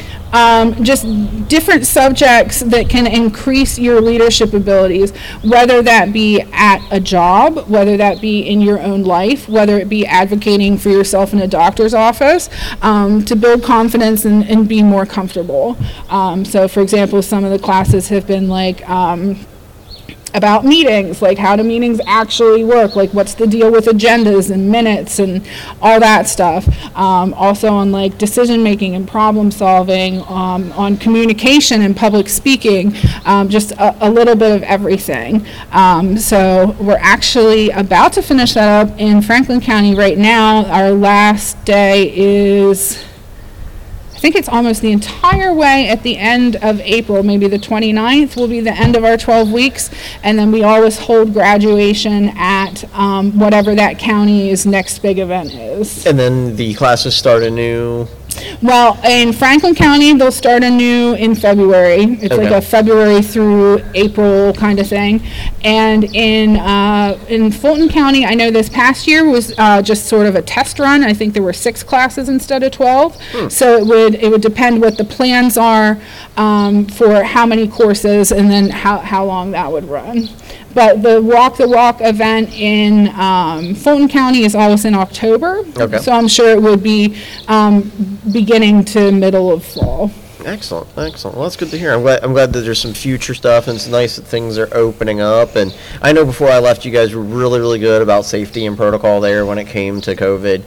Um, just different subjects that can increase your leadership abilities, whether that be at a job, whether that be in your own life, whether it be advocating for yourself in a doctor's office, um, to build confidence and, and be more comfortable. Um, so for example, some of the classes have been like, um, about meetings, like how do meetings actually work, like what's the deal with agendas and minutes and all that stuff. Um, also on like decision making and problem solving, um, on communication and public speaking, um, just a, a little bit of everything. Um, so we're actually about to finish that up in Franklin County right now. Our last day is, I think it's almost the entire way at the end of April, maybe the twenty-ninth will be the end of our twelve weeks, and then we always hold graduation at um, whatever that county's next big event is. And then the classes start anew? Well, in Franklin County, they'll start anew in February. It's like Okay. a February through April kind of thing. And in uh, in Fulton County, I know this past year was uh, just sort of a test run. I think there were six classes instead of twelve. Hmm. So it would it would depend what the plans are um, for how many courses and then how, how long that would run. But the Walk the Walk event in um, Fulton County is always in October. Okay. So I'm sure it would be um, beginning to middle of fall. Excellent, excellent. Well, that's good to hear. I'm glad. I'm glad that there's some future stuff, and it's nice that things are opening up. And I know before I left, you guys were really, really good about safety and protocol there when it came to COVID.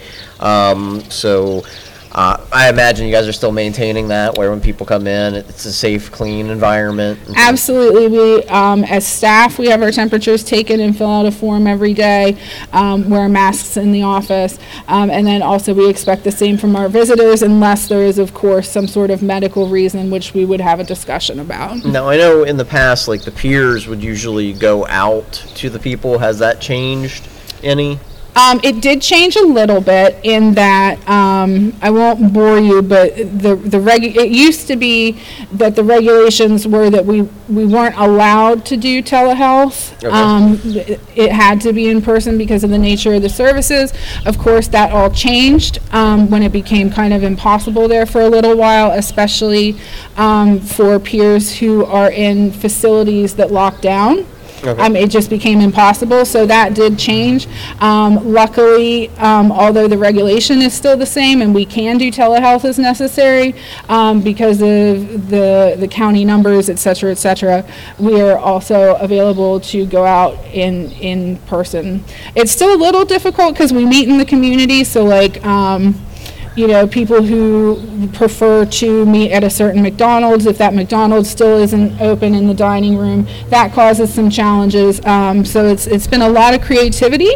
Um, so. Uh, I imagine you guys are still maintaining that, where when people come in, it's a safe, clean environment. Absolutely. We, um, as staff, we have our temperatures taken and fill out a form every day, um, wear masks in the office, um, and then also we expect the same from our visitors, unless there is, of course, some sort of medical reason, which we would have a discussion about. Now, I know in the past, like, the peers would usually go out to the people. Has that changed any? Um, it did change a little bit in that, um, I won't bore you, but the, the regu- it used to be that the regulations were that we, we weren't allowed to do telehealth. Okay. Um, it, it had to be in person because of the nature of the services. Of course, that all changed, um, when it became kind of impossible there for a little while, especially, um, for peers who are in facilities that lock down. Okay. Um, it just became impossible, so that did change. Um, luckily, um, although the regulation is still the same and we can do telehealth as necessary, um, because of the the county numbers, et cetera, et cetera, we are also available to go out in in person. It's still a little difficult because we meet in the community, so like, um, you know, people who prefer to meet at a certain McDonald's, if that McDonald's still isn't open in the dining room, that causes some challenges. Um, so it's it's been a lot of creativity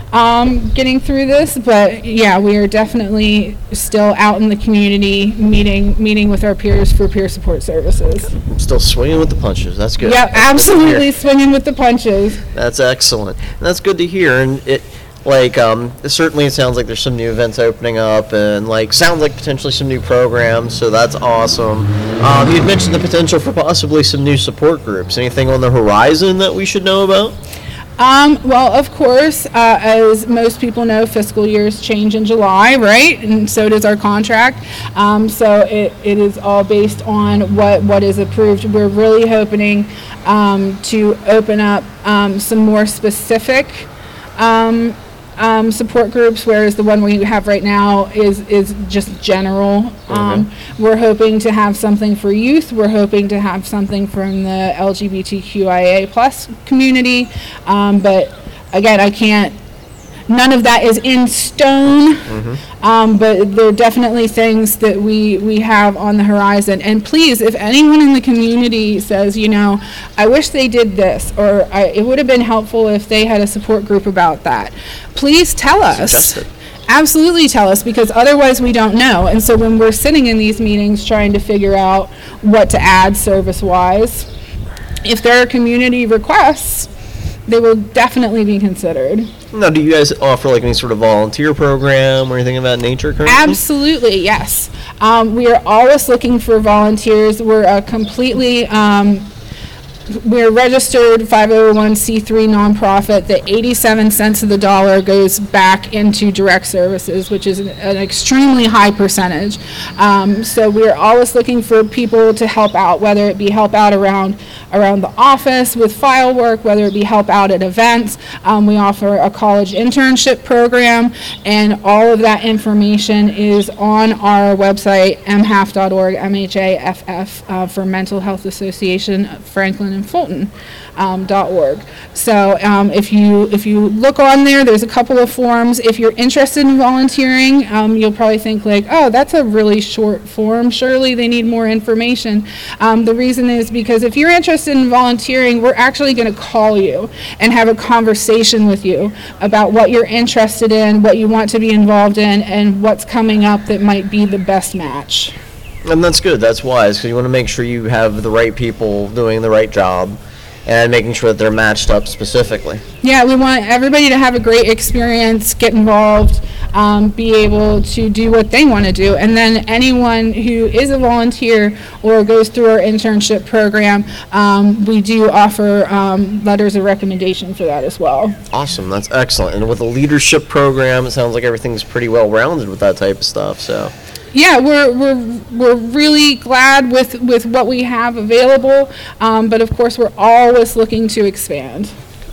um, getting through this, but yeah, we are definitely still out in the community meeting meeting with our peers for peer support services. Still swinging with the punches. That's good. Yeah, That's absolutely swinging with the punches. That's excellent. And that's good to hear. And it. Like, um, certainly it sounds like there's some new events opening up, and, like, sounds like potentially some new programs, so that's awesome. Um, you'd mentioned the potential for possibly some new support groups. Anything on the horizon that we should know about? Um, well, of course, uh, as most people know, fiscal years change in July, right? And so does our contract. Um, so it, it is all based on what, what is approved. We're really hoping um, to open up um, some more specific um, Um, support groups, whereas the one we have right now is is just general. Um, mm-hmm. We're hoping to have something for youth. We're hoping to have something from the L G B T Q I A plus community. Um, but again, I can't. None of that is in stone, mm-hmm. um, but there are definitely things that we, we have on the horizon. And please, if anyone in the community says, you know, I wish they did this, or I, it would have been helpful if they had a support group about that, please tell us. Suggest it. Absolutely tell us, because otherwise we don't know. And so when we're sitting in these meetings trying to figure out what to add service-wise, if there are community requests, they will definitely be considered. Now, do you guys offer like any sort of volunteer program or anything of that nature currently? Absolutely, yes. Um, we are always looking for volunteers. We're a completely, um, we're a registered five oh one c three nonprofit. The eighty-seven cents of the dollar goes back into direct services, which is an, an extremely high percentage. Um, so we're always looking for people to help out, whether it be help out around around the office with file work, whether it be help out at events. Um, we offer a college internship program, and all of that information is on our website, m h a f dot org, M H A F F, uh, for Mental Health Association Franklin and Fulton. Um, .org. So um, if you if you look on there, there's a couple of forms. If you're interested in volunteering, um, you'll probably think like, oh, that's a really short form. Surely they need more information. Um, the reason is because if you're interested in volunteering, we're actually going to call you and have a conversation with you about what you're interested in, what you want to be involved in, and what's coming up that might be the best match. And that's good. That's wise, because you want to make sure you have the right people doing the right job and making sure that they're matched up specifically. Yeah, we want everybody to have a great experience, get involved, um, be able to do what they want to do. And then anyone who is a volunteer or goes through our internship program, um, we do offer um, letters of recommendation for that as well. Awesome. That's excellent. And with a leadership program, it sounds like everything's pretty well rounded with that type of stuff. So. Yeah, we're we're we're really glad with, with what we have available, um, but of course we're always looking to expand.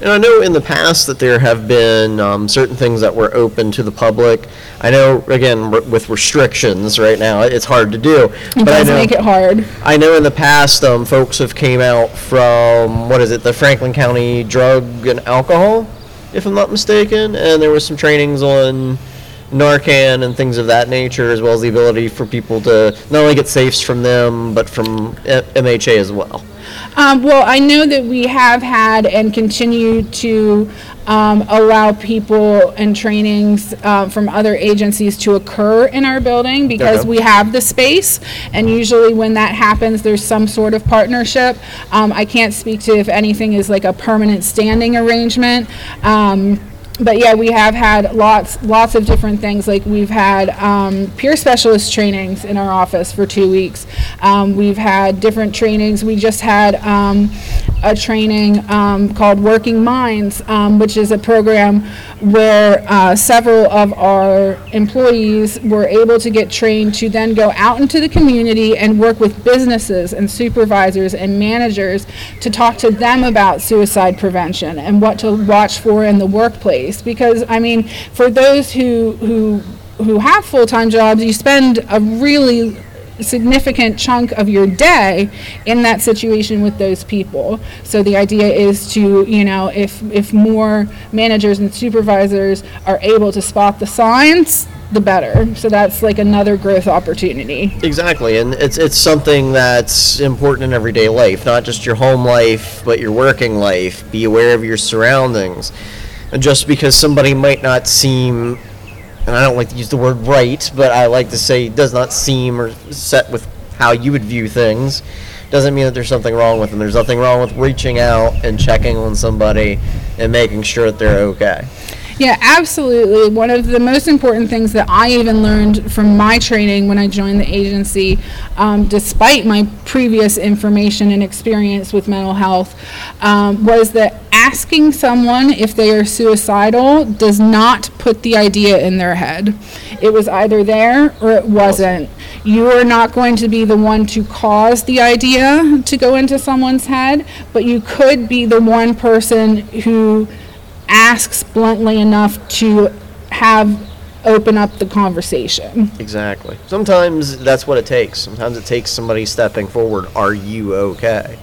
And I know in the past that there have been um, certain things that were open to the public. I know, again, r- with restrictions right now, it's hard to do. It but I does know, make it hard. I know in the past, um, folks have came out from, what is it, the Franklin County Drug and Alcohol, if I'm not mistaken, and there was some trainings on Narcan and things of that nature, as well as the ability for people to not only get safes from them, but from M H A as well. Um, well, I know that we have had and continue to um, allow people and trainings uh, from other agencies to occur in our building because Okay. we have the space, and usually when that happens, there's some sort of partnership. Um, I can't speak to if anything is like a permanent standing arrangement. Um, But yeah, we have had lots, lots of different things. Like we've had um, peer specialist trainings in our office for two weeks. Um, we've had different trainings. We just had um, a training um, called Working Minds, um, which is a program where uh, several of our employees were able to get trained to then go out into the community and work with businesses and supervisors and managers to talk to them about suicide prevention and what to watch for in the workplace. Because, I mean, for those who who who have full-time jobs, you spend a really significant chunk of your day in that situation with those people. So the idea is to, you know, if if more managers and supervisors are able to spot the signs, the better. So that's like another growth opportunity. Exactly, and it's it's something that's important in everyday life, not just your home life, but your working life. Be aware of your surroundings. And just because somebody might not seem, and I don't like to use the word right, but I like to say does not seem or set with how you would view things, doesn't mean that there's something wrong with them. There's nothing wrong with reaching out and checking on somebody and making sure that they're okay. Yeah, absolutely. One of the most important things that I even learned from my training when I joined the agency, um, despite my previous information and experience with mental health, um, was that asking someone if they are suicidal does not put the idea in their head. It was either there or it wasn't. You are not going to be the one to cause the idea to go into someone's head, but you could be the one person who asks bluntly enough to have open up the conversation. Exactly. Sometimes that's what it takes. Sometimes it takes somebody stepping forward, are you okay?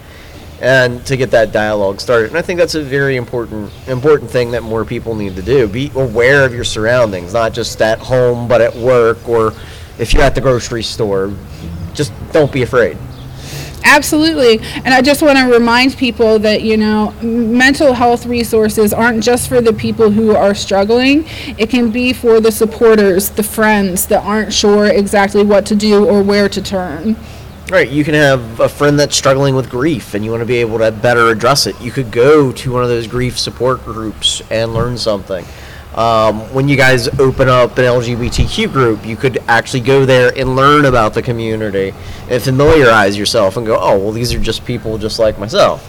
And to get that dialogue started. And I think that's a very important important thing that more people need to do. Be aware of your surroundings, not just at home, but at work, or if you're at the grocery store. Just don't be afraid. Absolutely. And I just want to remind people that, you know, mental health resources aren't just for the people who are struggling. It can be for the supporters, the friends that aren't sure exactly what to do or where to turn. Right, you can have a friend that's struggling with grief and you want to be able to better address it. You could go to one of those grief support groups and learn something. Um, when you guys open up an L G B T Q group, you could actually go there and learn about the community and familiarize yourself and go, oh, well, these are just people just like myself.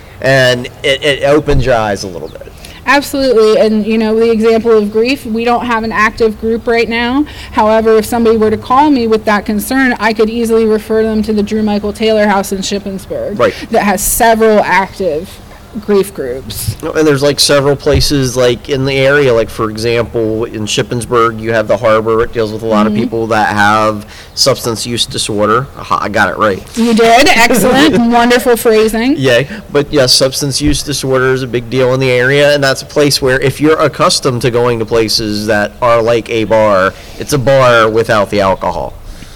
And it, it opens your eyes a little bit. Absolutely. And, you know, the example of grief, we don't have an active group right now. However, if somebody were to call me with that concern, I could easily refer them to the Drew Michael Taylor House in Shippensburg. Right. That has several active grief groups. And there's like several places like in the area, like for example in Shippensburg you have the Harbor. It deals with a lot mm-hmm. of people that have substance use disorder. Aha, I got it right. You did. Excellent. Wonderful phrasing. Yeah, but yes, substance use disorder is a big deal in the area, and that's a place where if you're accustomed to going to places that are like a bar, it's a bar without the alcohol.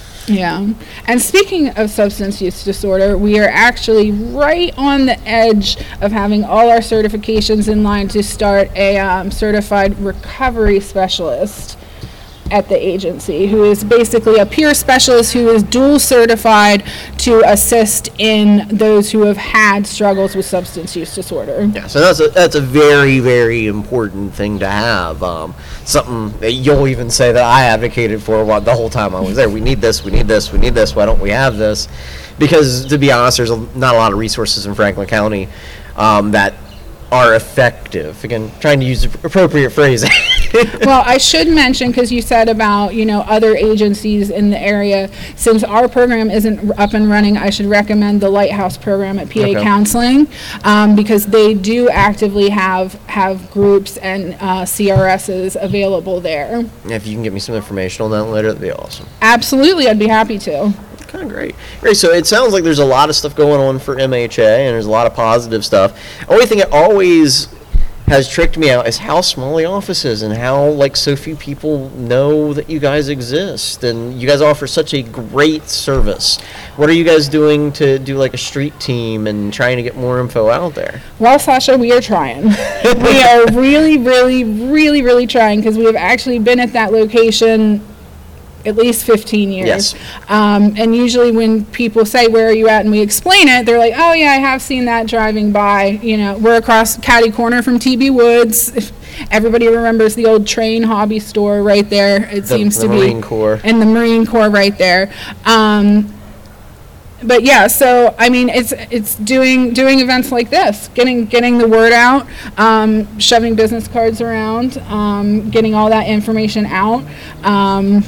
Yeah. And speaking of substance use disorder, we are actually right on the edge of having all our certifications in line to start a um, certified recovery specialist at the agency, who is basically a peer specialist who is dual certified to assist in those who have had struggles with substance use disorder. Yeah, so that's a, that's a very, very important thing to have. Um, something that you'll even say that I advocated for well, the whole time I was there. We need this, we need this, we need this, why don't we have this? Because, to be honest, there's a, not a lot of resources in Franklin County um, that are effective. Again, trying to use appropriate phrasing. Well, I should mention, because you said about, you know, other agencies in the area, since our program isn't up and running, I should recommend the Lighthouse program at P A Okay. Counseling, um, because they do actively have, have groups and uh, C R Ss available there. If you can get me some information on that later, that'd be awesome. Absolutely, I'd be happy to. Kind of great. Great. So it sounds like there's a lot of stuff going on for M H A, and there's a lot of positive stuff. Only thing that always has tricked me out is how small the office is and how like so few people know that you guys exist, and you guys offer such a great service. What are you guys doing to do like a street team and trying to get more info out there? Well, Sasha, we are trying. We are really, really, really, really trying, because we have actually been at that location at least fifteen years. Yes. Um, and usually when people say, where are you at, and we explain it, they're like, oh yeah, I have seen that driving by. You know, we're across Catty Corner from T B Woods. If everybody remembers the old train hobby store right there. It The- seems the to be. Marine Corps. And the Marine Corps right there. Um, but yeah, so I mean, it's it's doing doing events like this, getting getting the word out, um, shoving business cards around, um, getting all that information out. Um,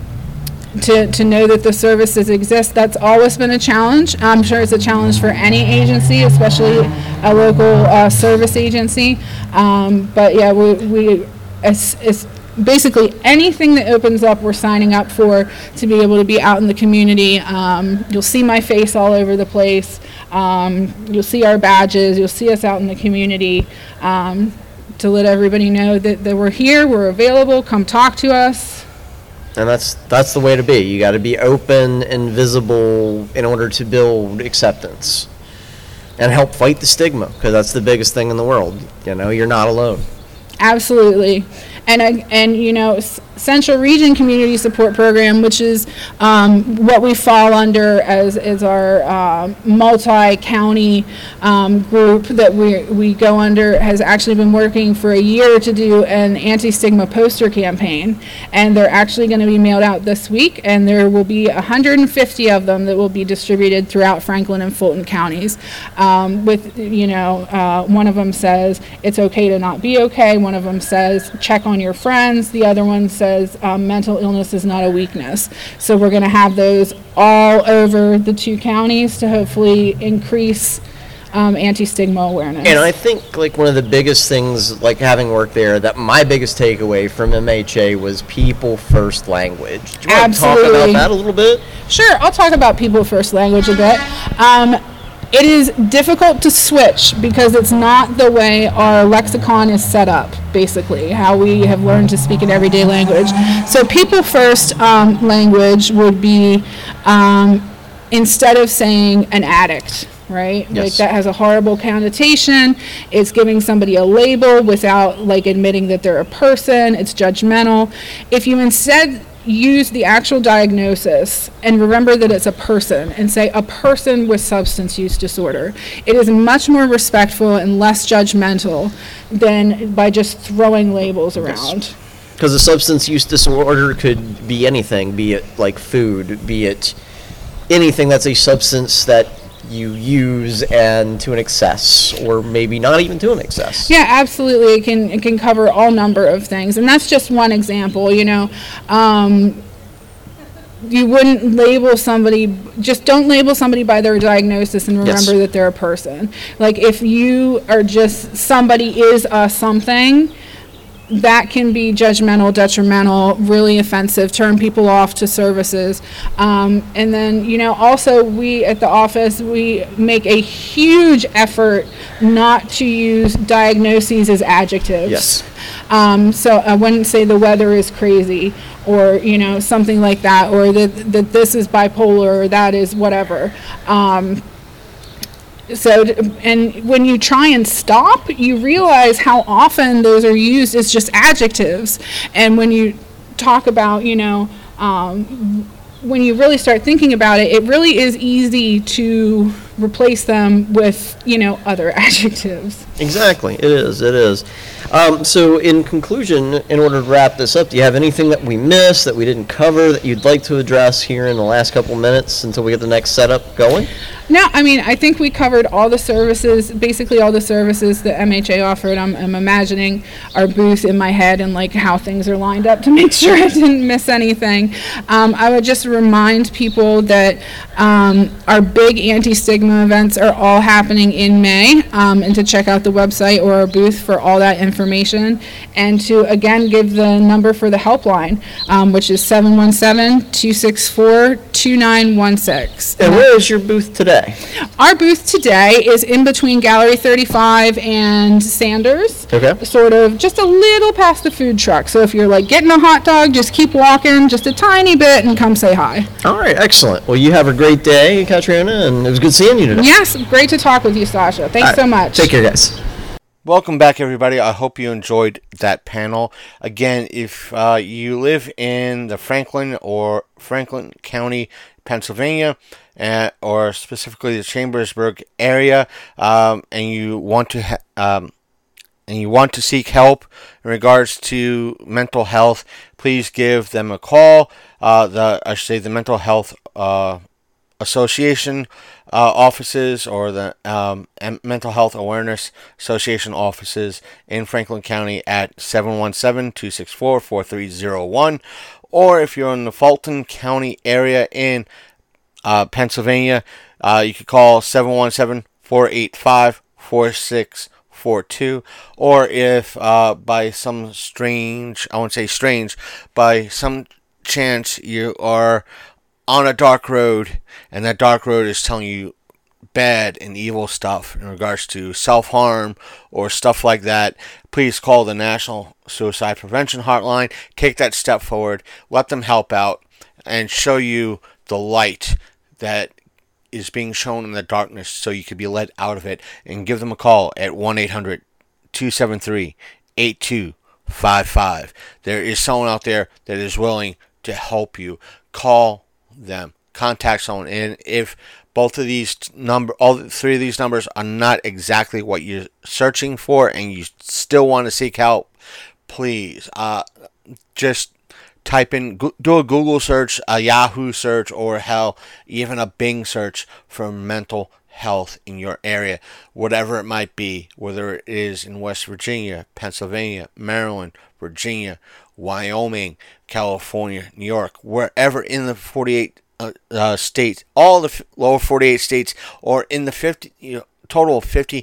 to, to know that the services exist. That's always been a challenge. I'm sure it's a challenge for any agency, especially a local uh, service agency. Um, but yeah, we, we it's, it's basically anything that opens up, we're signing up for to be able to be out in the community. Um, you'll see my face all over the place. Um, you'll see our badges. You'll see us out in the community um, to let everybody know that, that we're here, we're available, come talk to us. And that's that's the way to be. You got to be open and visible in order to build acceptance and help fight the stigma, because that's the biggest thing in the world. You know, you're not alone. Absolutely. And, I- and you know, S- Central Region Community Support Program, which is um, what we fall under as, as our uh, multi-county um, group that we, we go under, has actually been working for a year to do an anti-stigma poster campaign. And they're actually going to be mailed out this week, and there will be one hundred fifty of them that will be distributed throughout Franklin and Fulton counties. Um, with, you know, uh, one of them says, it's okay to not be okay. One of them says, check on your friends. The other one says, um, mental illness is not a weakness. So we're going to have those all over the two counties to hopefully increase um, anti-stigma awareness. And I think like one of the biggest things, like having worked there, that my biggest takeaway from M H A was people first language. Do you want to talk Absolutely. about that a little bit? Sure, I'll talk about people first language a bit. Um, it is difficult to switch because it's not the way our lexicon is set up, basically, how we have learned to speak in everyday language. So people first um, language would be, um, instead of saying an addict, right? Like Yes. that has a horrible connotation. It's giving somebody a label without like admitting that they're a person. It's judgmental. If you instead use the actual diagnosis and remember that it's a person and say a person with substance use disorder, it is much more respectful and less judgmental than by just throwing labels around. Because a substance use disorder could be anything, be it like food, be it anything that's a substance that you use and to an excess, or maybe not even to an excess. Yeah, absolutely. It can it can cover all number of things, and that's just one example. You know, um, you wouldn't label somebody. Just don't label somebody by their diagnosis, and remember Yes. that they're a person. Like if you are just somebody is a something, that can be judgmental, detrimental, really offensive, turn people off to services. Um, and then, you know, also we at the office, we make a huge effort not to use diagnoses as adjectives. Yes. Um, so I wouldn't say the weather is crazy or, you know, something like that, or that, that this is bipolar or that is whatever. Um, So, and when you try and stop, you realize how often those are used as just adjectives. And when you talk about, you know, um, when you really start thinking about it, it really is easy to replace them with, you know, other adjectives. Exactly, it is, it is. Um, so, in conclusion, in order to wrap this up, do you have anything that we missed, that we didn't cover, that you'd like to address here in the last couple minutes until we get the next setup going? No, I mean, I think we covered all the services, basically all the services that M H A offered. I'm, I'm imagining our booth in my head and like how things are lined up to make sure I didn't miss anything. Um, I would just remind people that um, our big anti-stigma events are all happening in May, um, and to check out the website or our booth for all that information, and to again give the number for the helpline, um, which is seven one seven, two six four, two nine one six. And where is your booth today? Our booth today is in between Gallery thirty-five and Sanders. Okay. Sort of just a little past the food truck. So if you're like getting a hot dog, just keep walking just a tiny bit and come say hi. All right, excellent. Well, you have a great day, Catriona, and it was good seeing you today. Yes, great to talk with you, Sasha. Thanks right, so much. Take care, guys. Welcome back, everybody. I hope you enjoyed that panel. Again, if uh, you live in the Franklin or Franklin County, Pennsylvania, uh, or specifically the Chambersburg area, um, and you want to ha- um, and you want to seek help in regards to mental health, please give them a call. Uh, the I should say the Mental Health uh, Association uh, offices, or the um, Mental Health Awareness Association offices in Franklin County at seven one seven, two six four, four three zero one, or if you're in the Fulton County area in uh, Pennsylvania, uh, you could call seven one seven, four eight five, four six four two, or if uh, by some strange, I won't say strange, by some chance you are on a dark road, and that dark road is telling you bad and evil stuff in regards to self-harm or stuff like that, please call the National Suicide Prevention Hotline. Take that step forward, let them help out, and show you the light that is being shown in the darkness so you could be led out of it. And give them a call at one eight hundred, two seven three, eight two five five. There is someone out there that is willing to help you. Call them, contact someone, and if both of these number, all three of these numbers are not exactly what you're searching for, and you still want to seek help, please, uh, just type in, do a Google search, a Yahoo search, or hell, even a Bing search for mental health in your area, whatever it might be, whether it is in West Virginia, Pennsylvania, Maryland, Virginia, Wyoming, California, New York, wherever in the forty-eight uh, uh, states, all the f- lower forty-eight states, or in the fifty, you know, total of fifty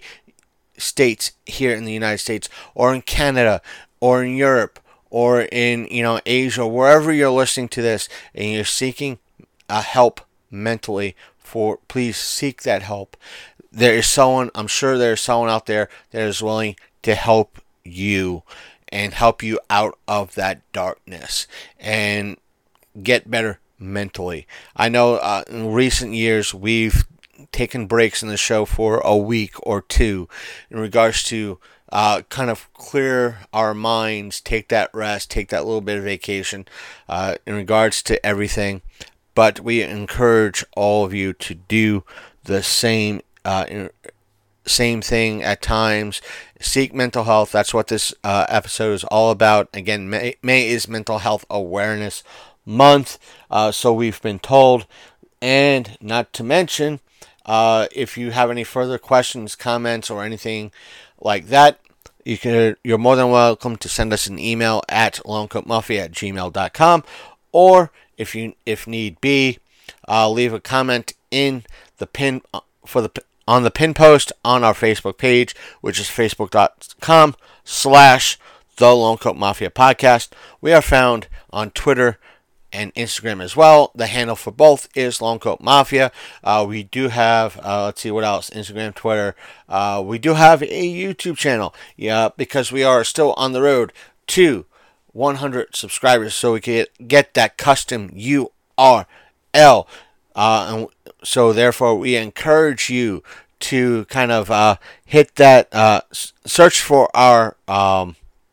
states here in the United States, or in Canada, or in Europe, or in, you know, Asia, wherever you're listening to this, and you're seeking uh, help mentally, for please seek that help. There is someone, I'm sure there's someone out there that is willing to help you and help you out of that darkness and get better mentally. I know uh, in recent years we've taken breaks in the show for a week or two in regards to uh, kind of clear our minds, take that rest, take that little bit of vacation uh, in regards to everything. But we encourage all of you to do the same uh, in, same thing at times. Seek mental health. That's what this uh, episode is all about. Again, May, May is Mental Health Awareness Month, uh, so we've been told. And not to mention, uh, if you have any further questions, comments, or anything like that, you can, you're more than welcome to send us an email at longcoatmafia at gmail dot com, or if you if need be, uh, leave a comment in the pin uh, for the on the pin post on our Facebook page, which is facebook dot com slash the Lone Coat Mafia Podcast. We are found on Twitter and Instagram as well. The handle for both is Lone Coat Mafia. Uh, we do have, uh, let's see what else, Instagram, Twitter. Uh, we do have a YouTube channel, yeah, because we are still on the road to one hundred subscribers, so we can get, get that custom U R L. Uh, and so therefore we encourage you to kind of uh, hit that, uh, search for our um,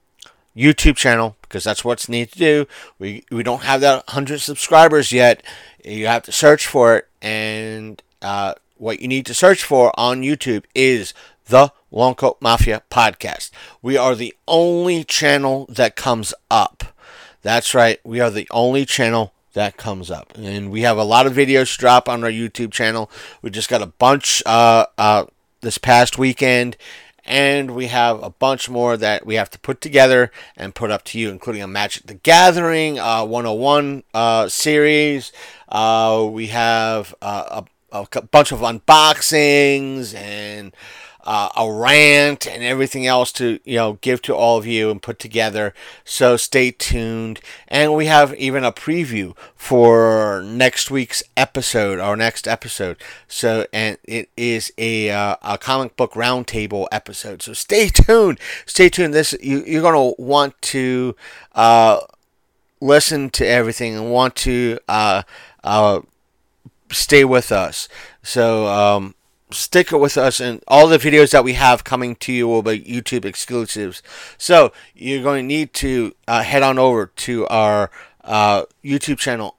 YouTube channel, because that's what's needed to do. We we don't have that one hundred subscribers yet. You have to search for it, and uh, what you need to search for on YouTube is the Long Coat Mafia Podcast. We are the only channel that comes up. That's right. We are the only channel that comes up. And we have a lot of videos to drop on our YouTube channel. We just got a bunch uh, uh, this past weekend. And we have a bunch more that we have to put together and put up to you, including a Magic the Gathering uh, one oh one uh, series. Uh, we have uh, a, a bunch of unboxings and uh, a rant and everything else to, you know, give to all of you and put together. So stay tuned. And we have even a preview for next week's episode, our next episode. So, and it is a uh, a comic book roundtable episode. So stay tuned. Stay tuned. This you, you're gonna want to uh, listen to everything and want to uh, uh, stay with us. So. Um, Stick with us, and all the videos that we have coming to you will be YouTube exclusives. So you're going to need to uh, head on over to our uh, YouTube channel.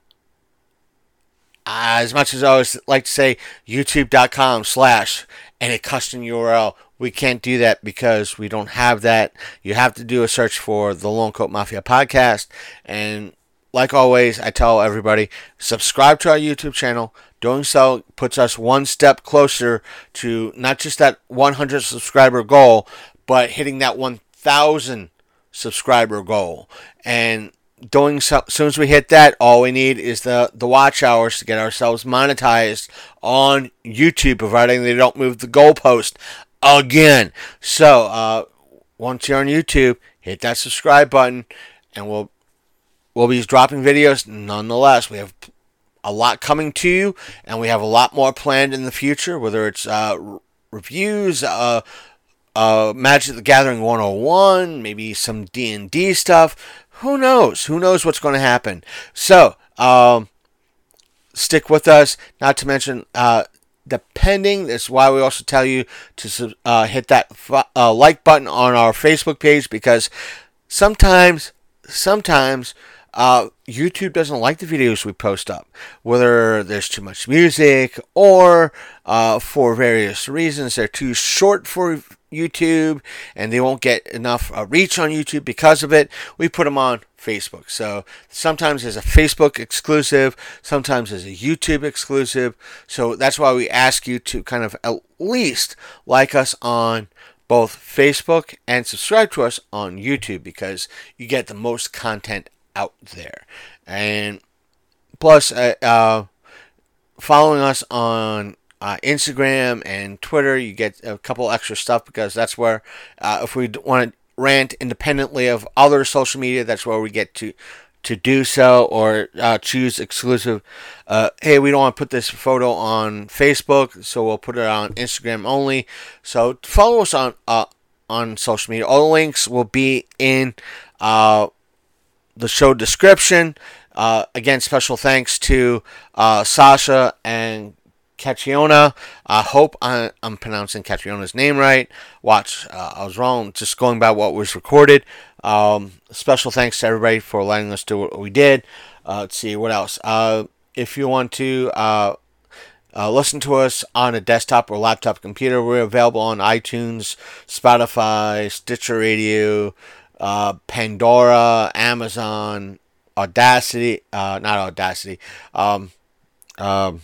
As much as I always like to say, youtube.com slash any custom U R L. We can't do that because we don't have that. You have to do a search for the Long Coat Mafia Podcast. And like always, I tell everybody, subscribe to our YouTube channel. Doing so puts us one step closer to not just that one hundred subscriber goal, but hitting that one thousand subscriber goal. And doing so, as soon as we hit that, all we need is the, the watch hours to get ourselves monetized on YouTube, providing they don't move the goalpost again. So, uh, once you're on YouTube, hit that subscribe button, and we'll we'll be dropping videos nonetheless. We have a lot coming to you, and we have a lot more planned in the future, whether it's uh, r- reviews, uh, uh, Magic the Gathering one oh one, maybe some D and D stuff. Who knows? Who knows what's going to happen? So, um, stick with us. Not to mention, uh, depending, that's why we also tell you to uh, hit that uh, like button on our Facebook page, because sometimes, sometimes, Uh, YouTube doesn't like the videos we post up, whether there's too much music or uh, for various reasons they're too short for YouTube and they won't get enough uh, reach on YouTube because of it. We put them on Facebook. So sometimes there's a Facebook exclusive, sometimes there's a YouTube exclusive. So that's why we ask you to kind of at least like us on both Facebook and subscribe to us on YouTube, because you get the most content out there. And plus uh, uh, following us on uh, Instagram and Twitter, you get a couple extra stuff, because that's where uh, if we want to rant independently of other social media, that's where we get to to do so, or uh, choose exclusive. Uh, hey, we don't want to put this photo on Facebook, so we'll put it on Instagram only. So follow us on uh, on social media. All the links will be in uh, the show description. Uh, again, special thanks to uh, Sasha and Catriona. I hope I, I'm pronouncing Catriona's name right. Watch, uh, I was wrong, just going by what was recorded. Um, special thanks to everybody for letting us do what we did. Uh, let's see, what else? Uh, if you want to uh, uh, listen to us on a desktop or laptop computer, we're available on iTunes, Spotify, Stitcher Radio, Uh, Pandora, Amazon, Audacity, uh, not Audacity, um, um,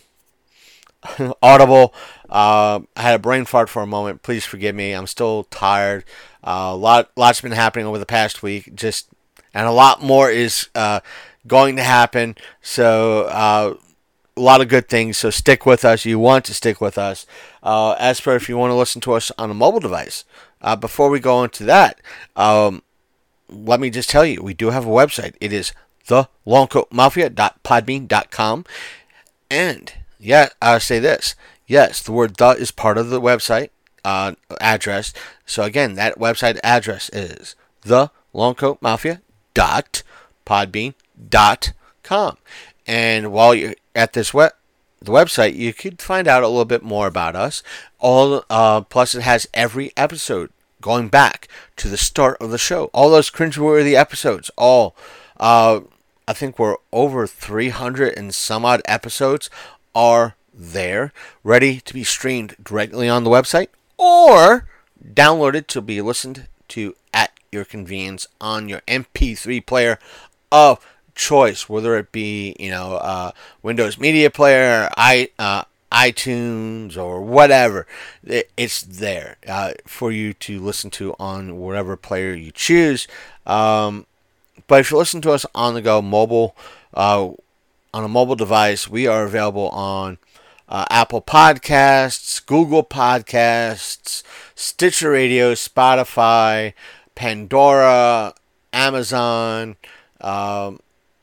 Audible. Uh, I had a brain fart for a moment. Please forgive me. I'm still tired. Uh, a lot, lots been happening over the past week. Just, and a lot more is uh, going to happen. So, uh, a lot of good things. So stick with us. You want to stick with us. Uh, as for if you want to listen to us on a mobile device, uh, before we go into that, um. let me just tell you, we do have a website. It is the long coat mafia dot podbean dot com. And, yeah, I'll say this. Yes, the word "the" is part of the website uh, address. So, again, that website address is the long coat mafia dot podbean dot com. And while you're at this web, the website, you could find out a little bit more about us. All uh, plus, it has every episode going back to the start of the show. All those cringeworthy episodes, all, uh, I think we're over three hundred and some odd episodes are there, ready to be streamed directly on the website, or downloaded to be listened to at your convenience on your M P three player of choice, whether it be, you know, uh, Windows Media Player, I, uh, iTunes, or whatever. It's there uh, for you to listen to on whatever player you choose. Um, but if you listen to us on the go, mobile, uh, on a mobile device, we are available on uh, Apple Podcasts, Google Podcasts, Stitcher Radio, Spotify, Pandora, Amazon, um,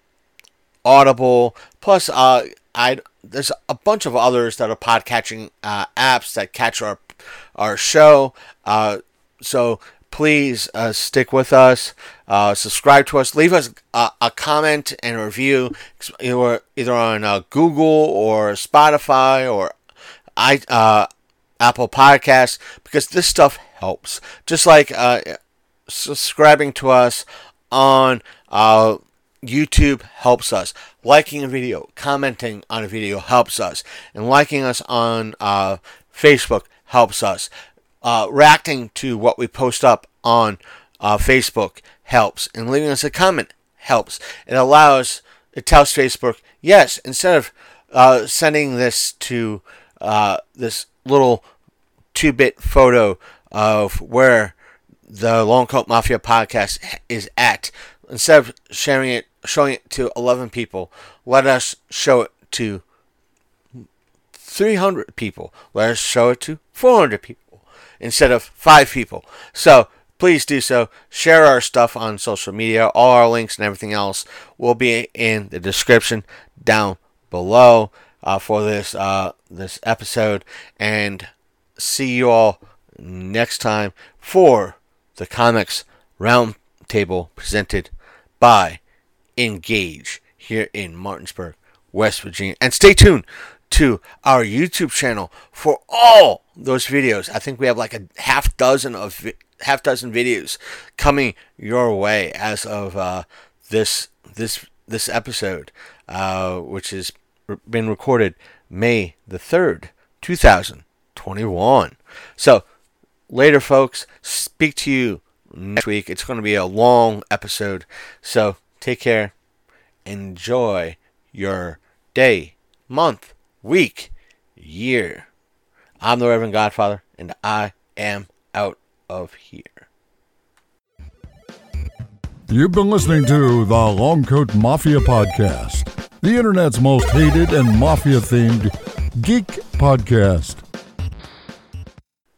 Audible, plus uh, I there's a bunch of others that are podcatching uh, apps that catch our our show. Uh, so please uh, stick with us, uh, subscribe to us, leave us a, a comment and a review, either either on uh, Google or Spotify or I uh, Apple Podcasts, because this stuff helps. Just like uh, subscribing to us on uh, YouTube helps us. Liking a video, commenting on a video helps us. And liking us on uh, Facebook helps us. Uh, reacting to what we post up on uh, Facebook helps. And leaving us a comment helps. It allows, it tells Facebook, yes, instead of uh, sending this to uh, this little two-bit photo of where the Long Coat Mafia podcast is at, instead of sharing it, showing it to eleven people, let us show it to three hundred people. Let us show it to four hundred people instead of five people. So please do so. Share our stuff on social media. All our links and everything else will be in the description down below uh, for this uh, this episode. And see you all next time for the Comics Roundtable presented by Engage here in Martinsburg, West Virginia. And stay tuned to our YouTube channel for all those videos. I think we have like a half dozen of half dozen videos coming your way as of uh, this this this episode, uh, which has been recorded May the third, two thousand twenty-one. So later, folks. Speak to you next week. It's going to be a long episode, so take care. Enjoy your day, month, week, year. I'm the Reverend Godfather, and I am out of here. You've been listening to the Long Coat Mafia Podcast, the internet's most hated and mafia-themed geek podcast.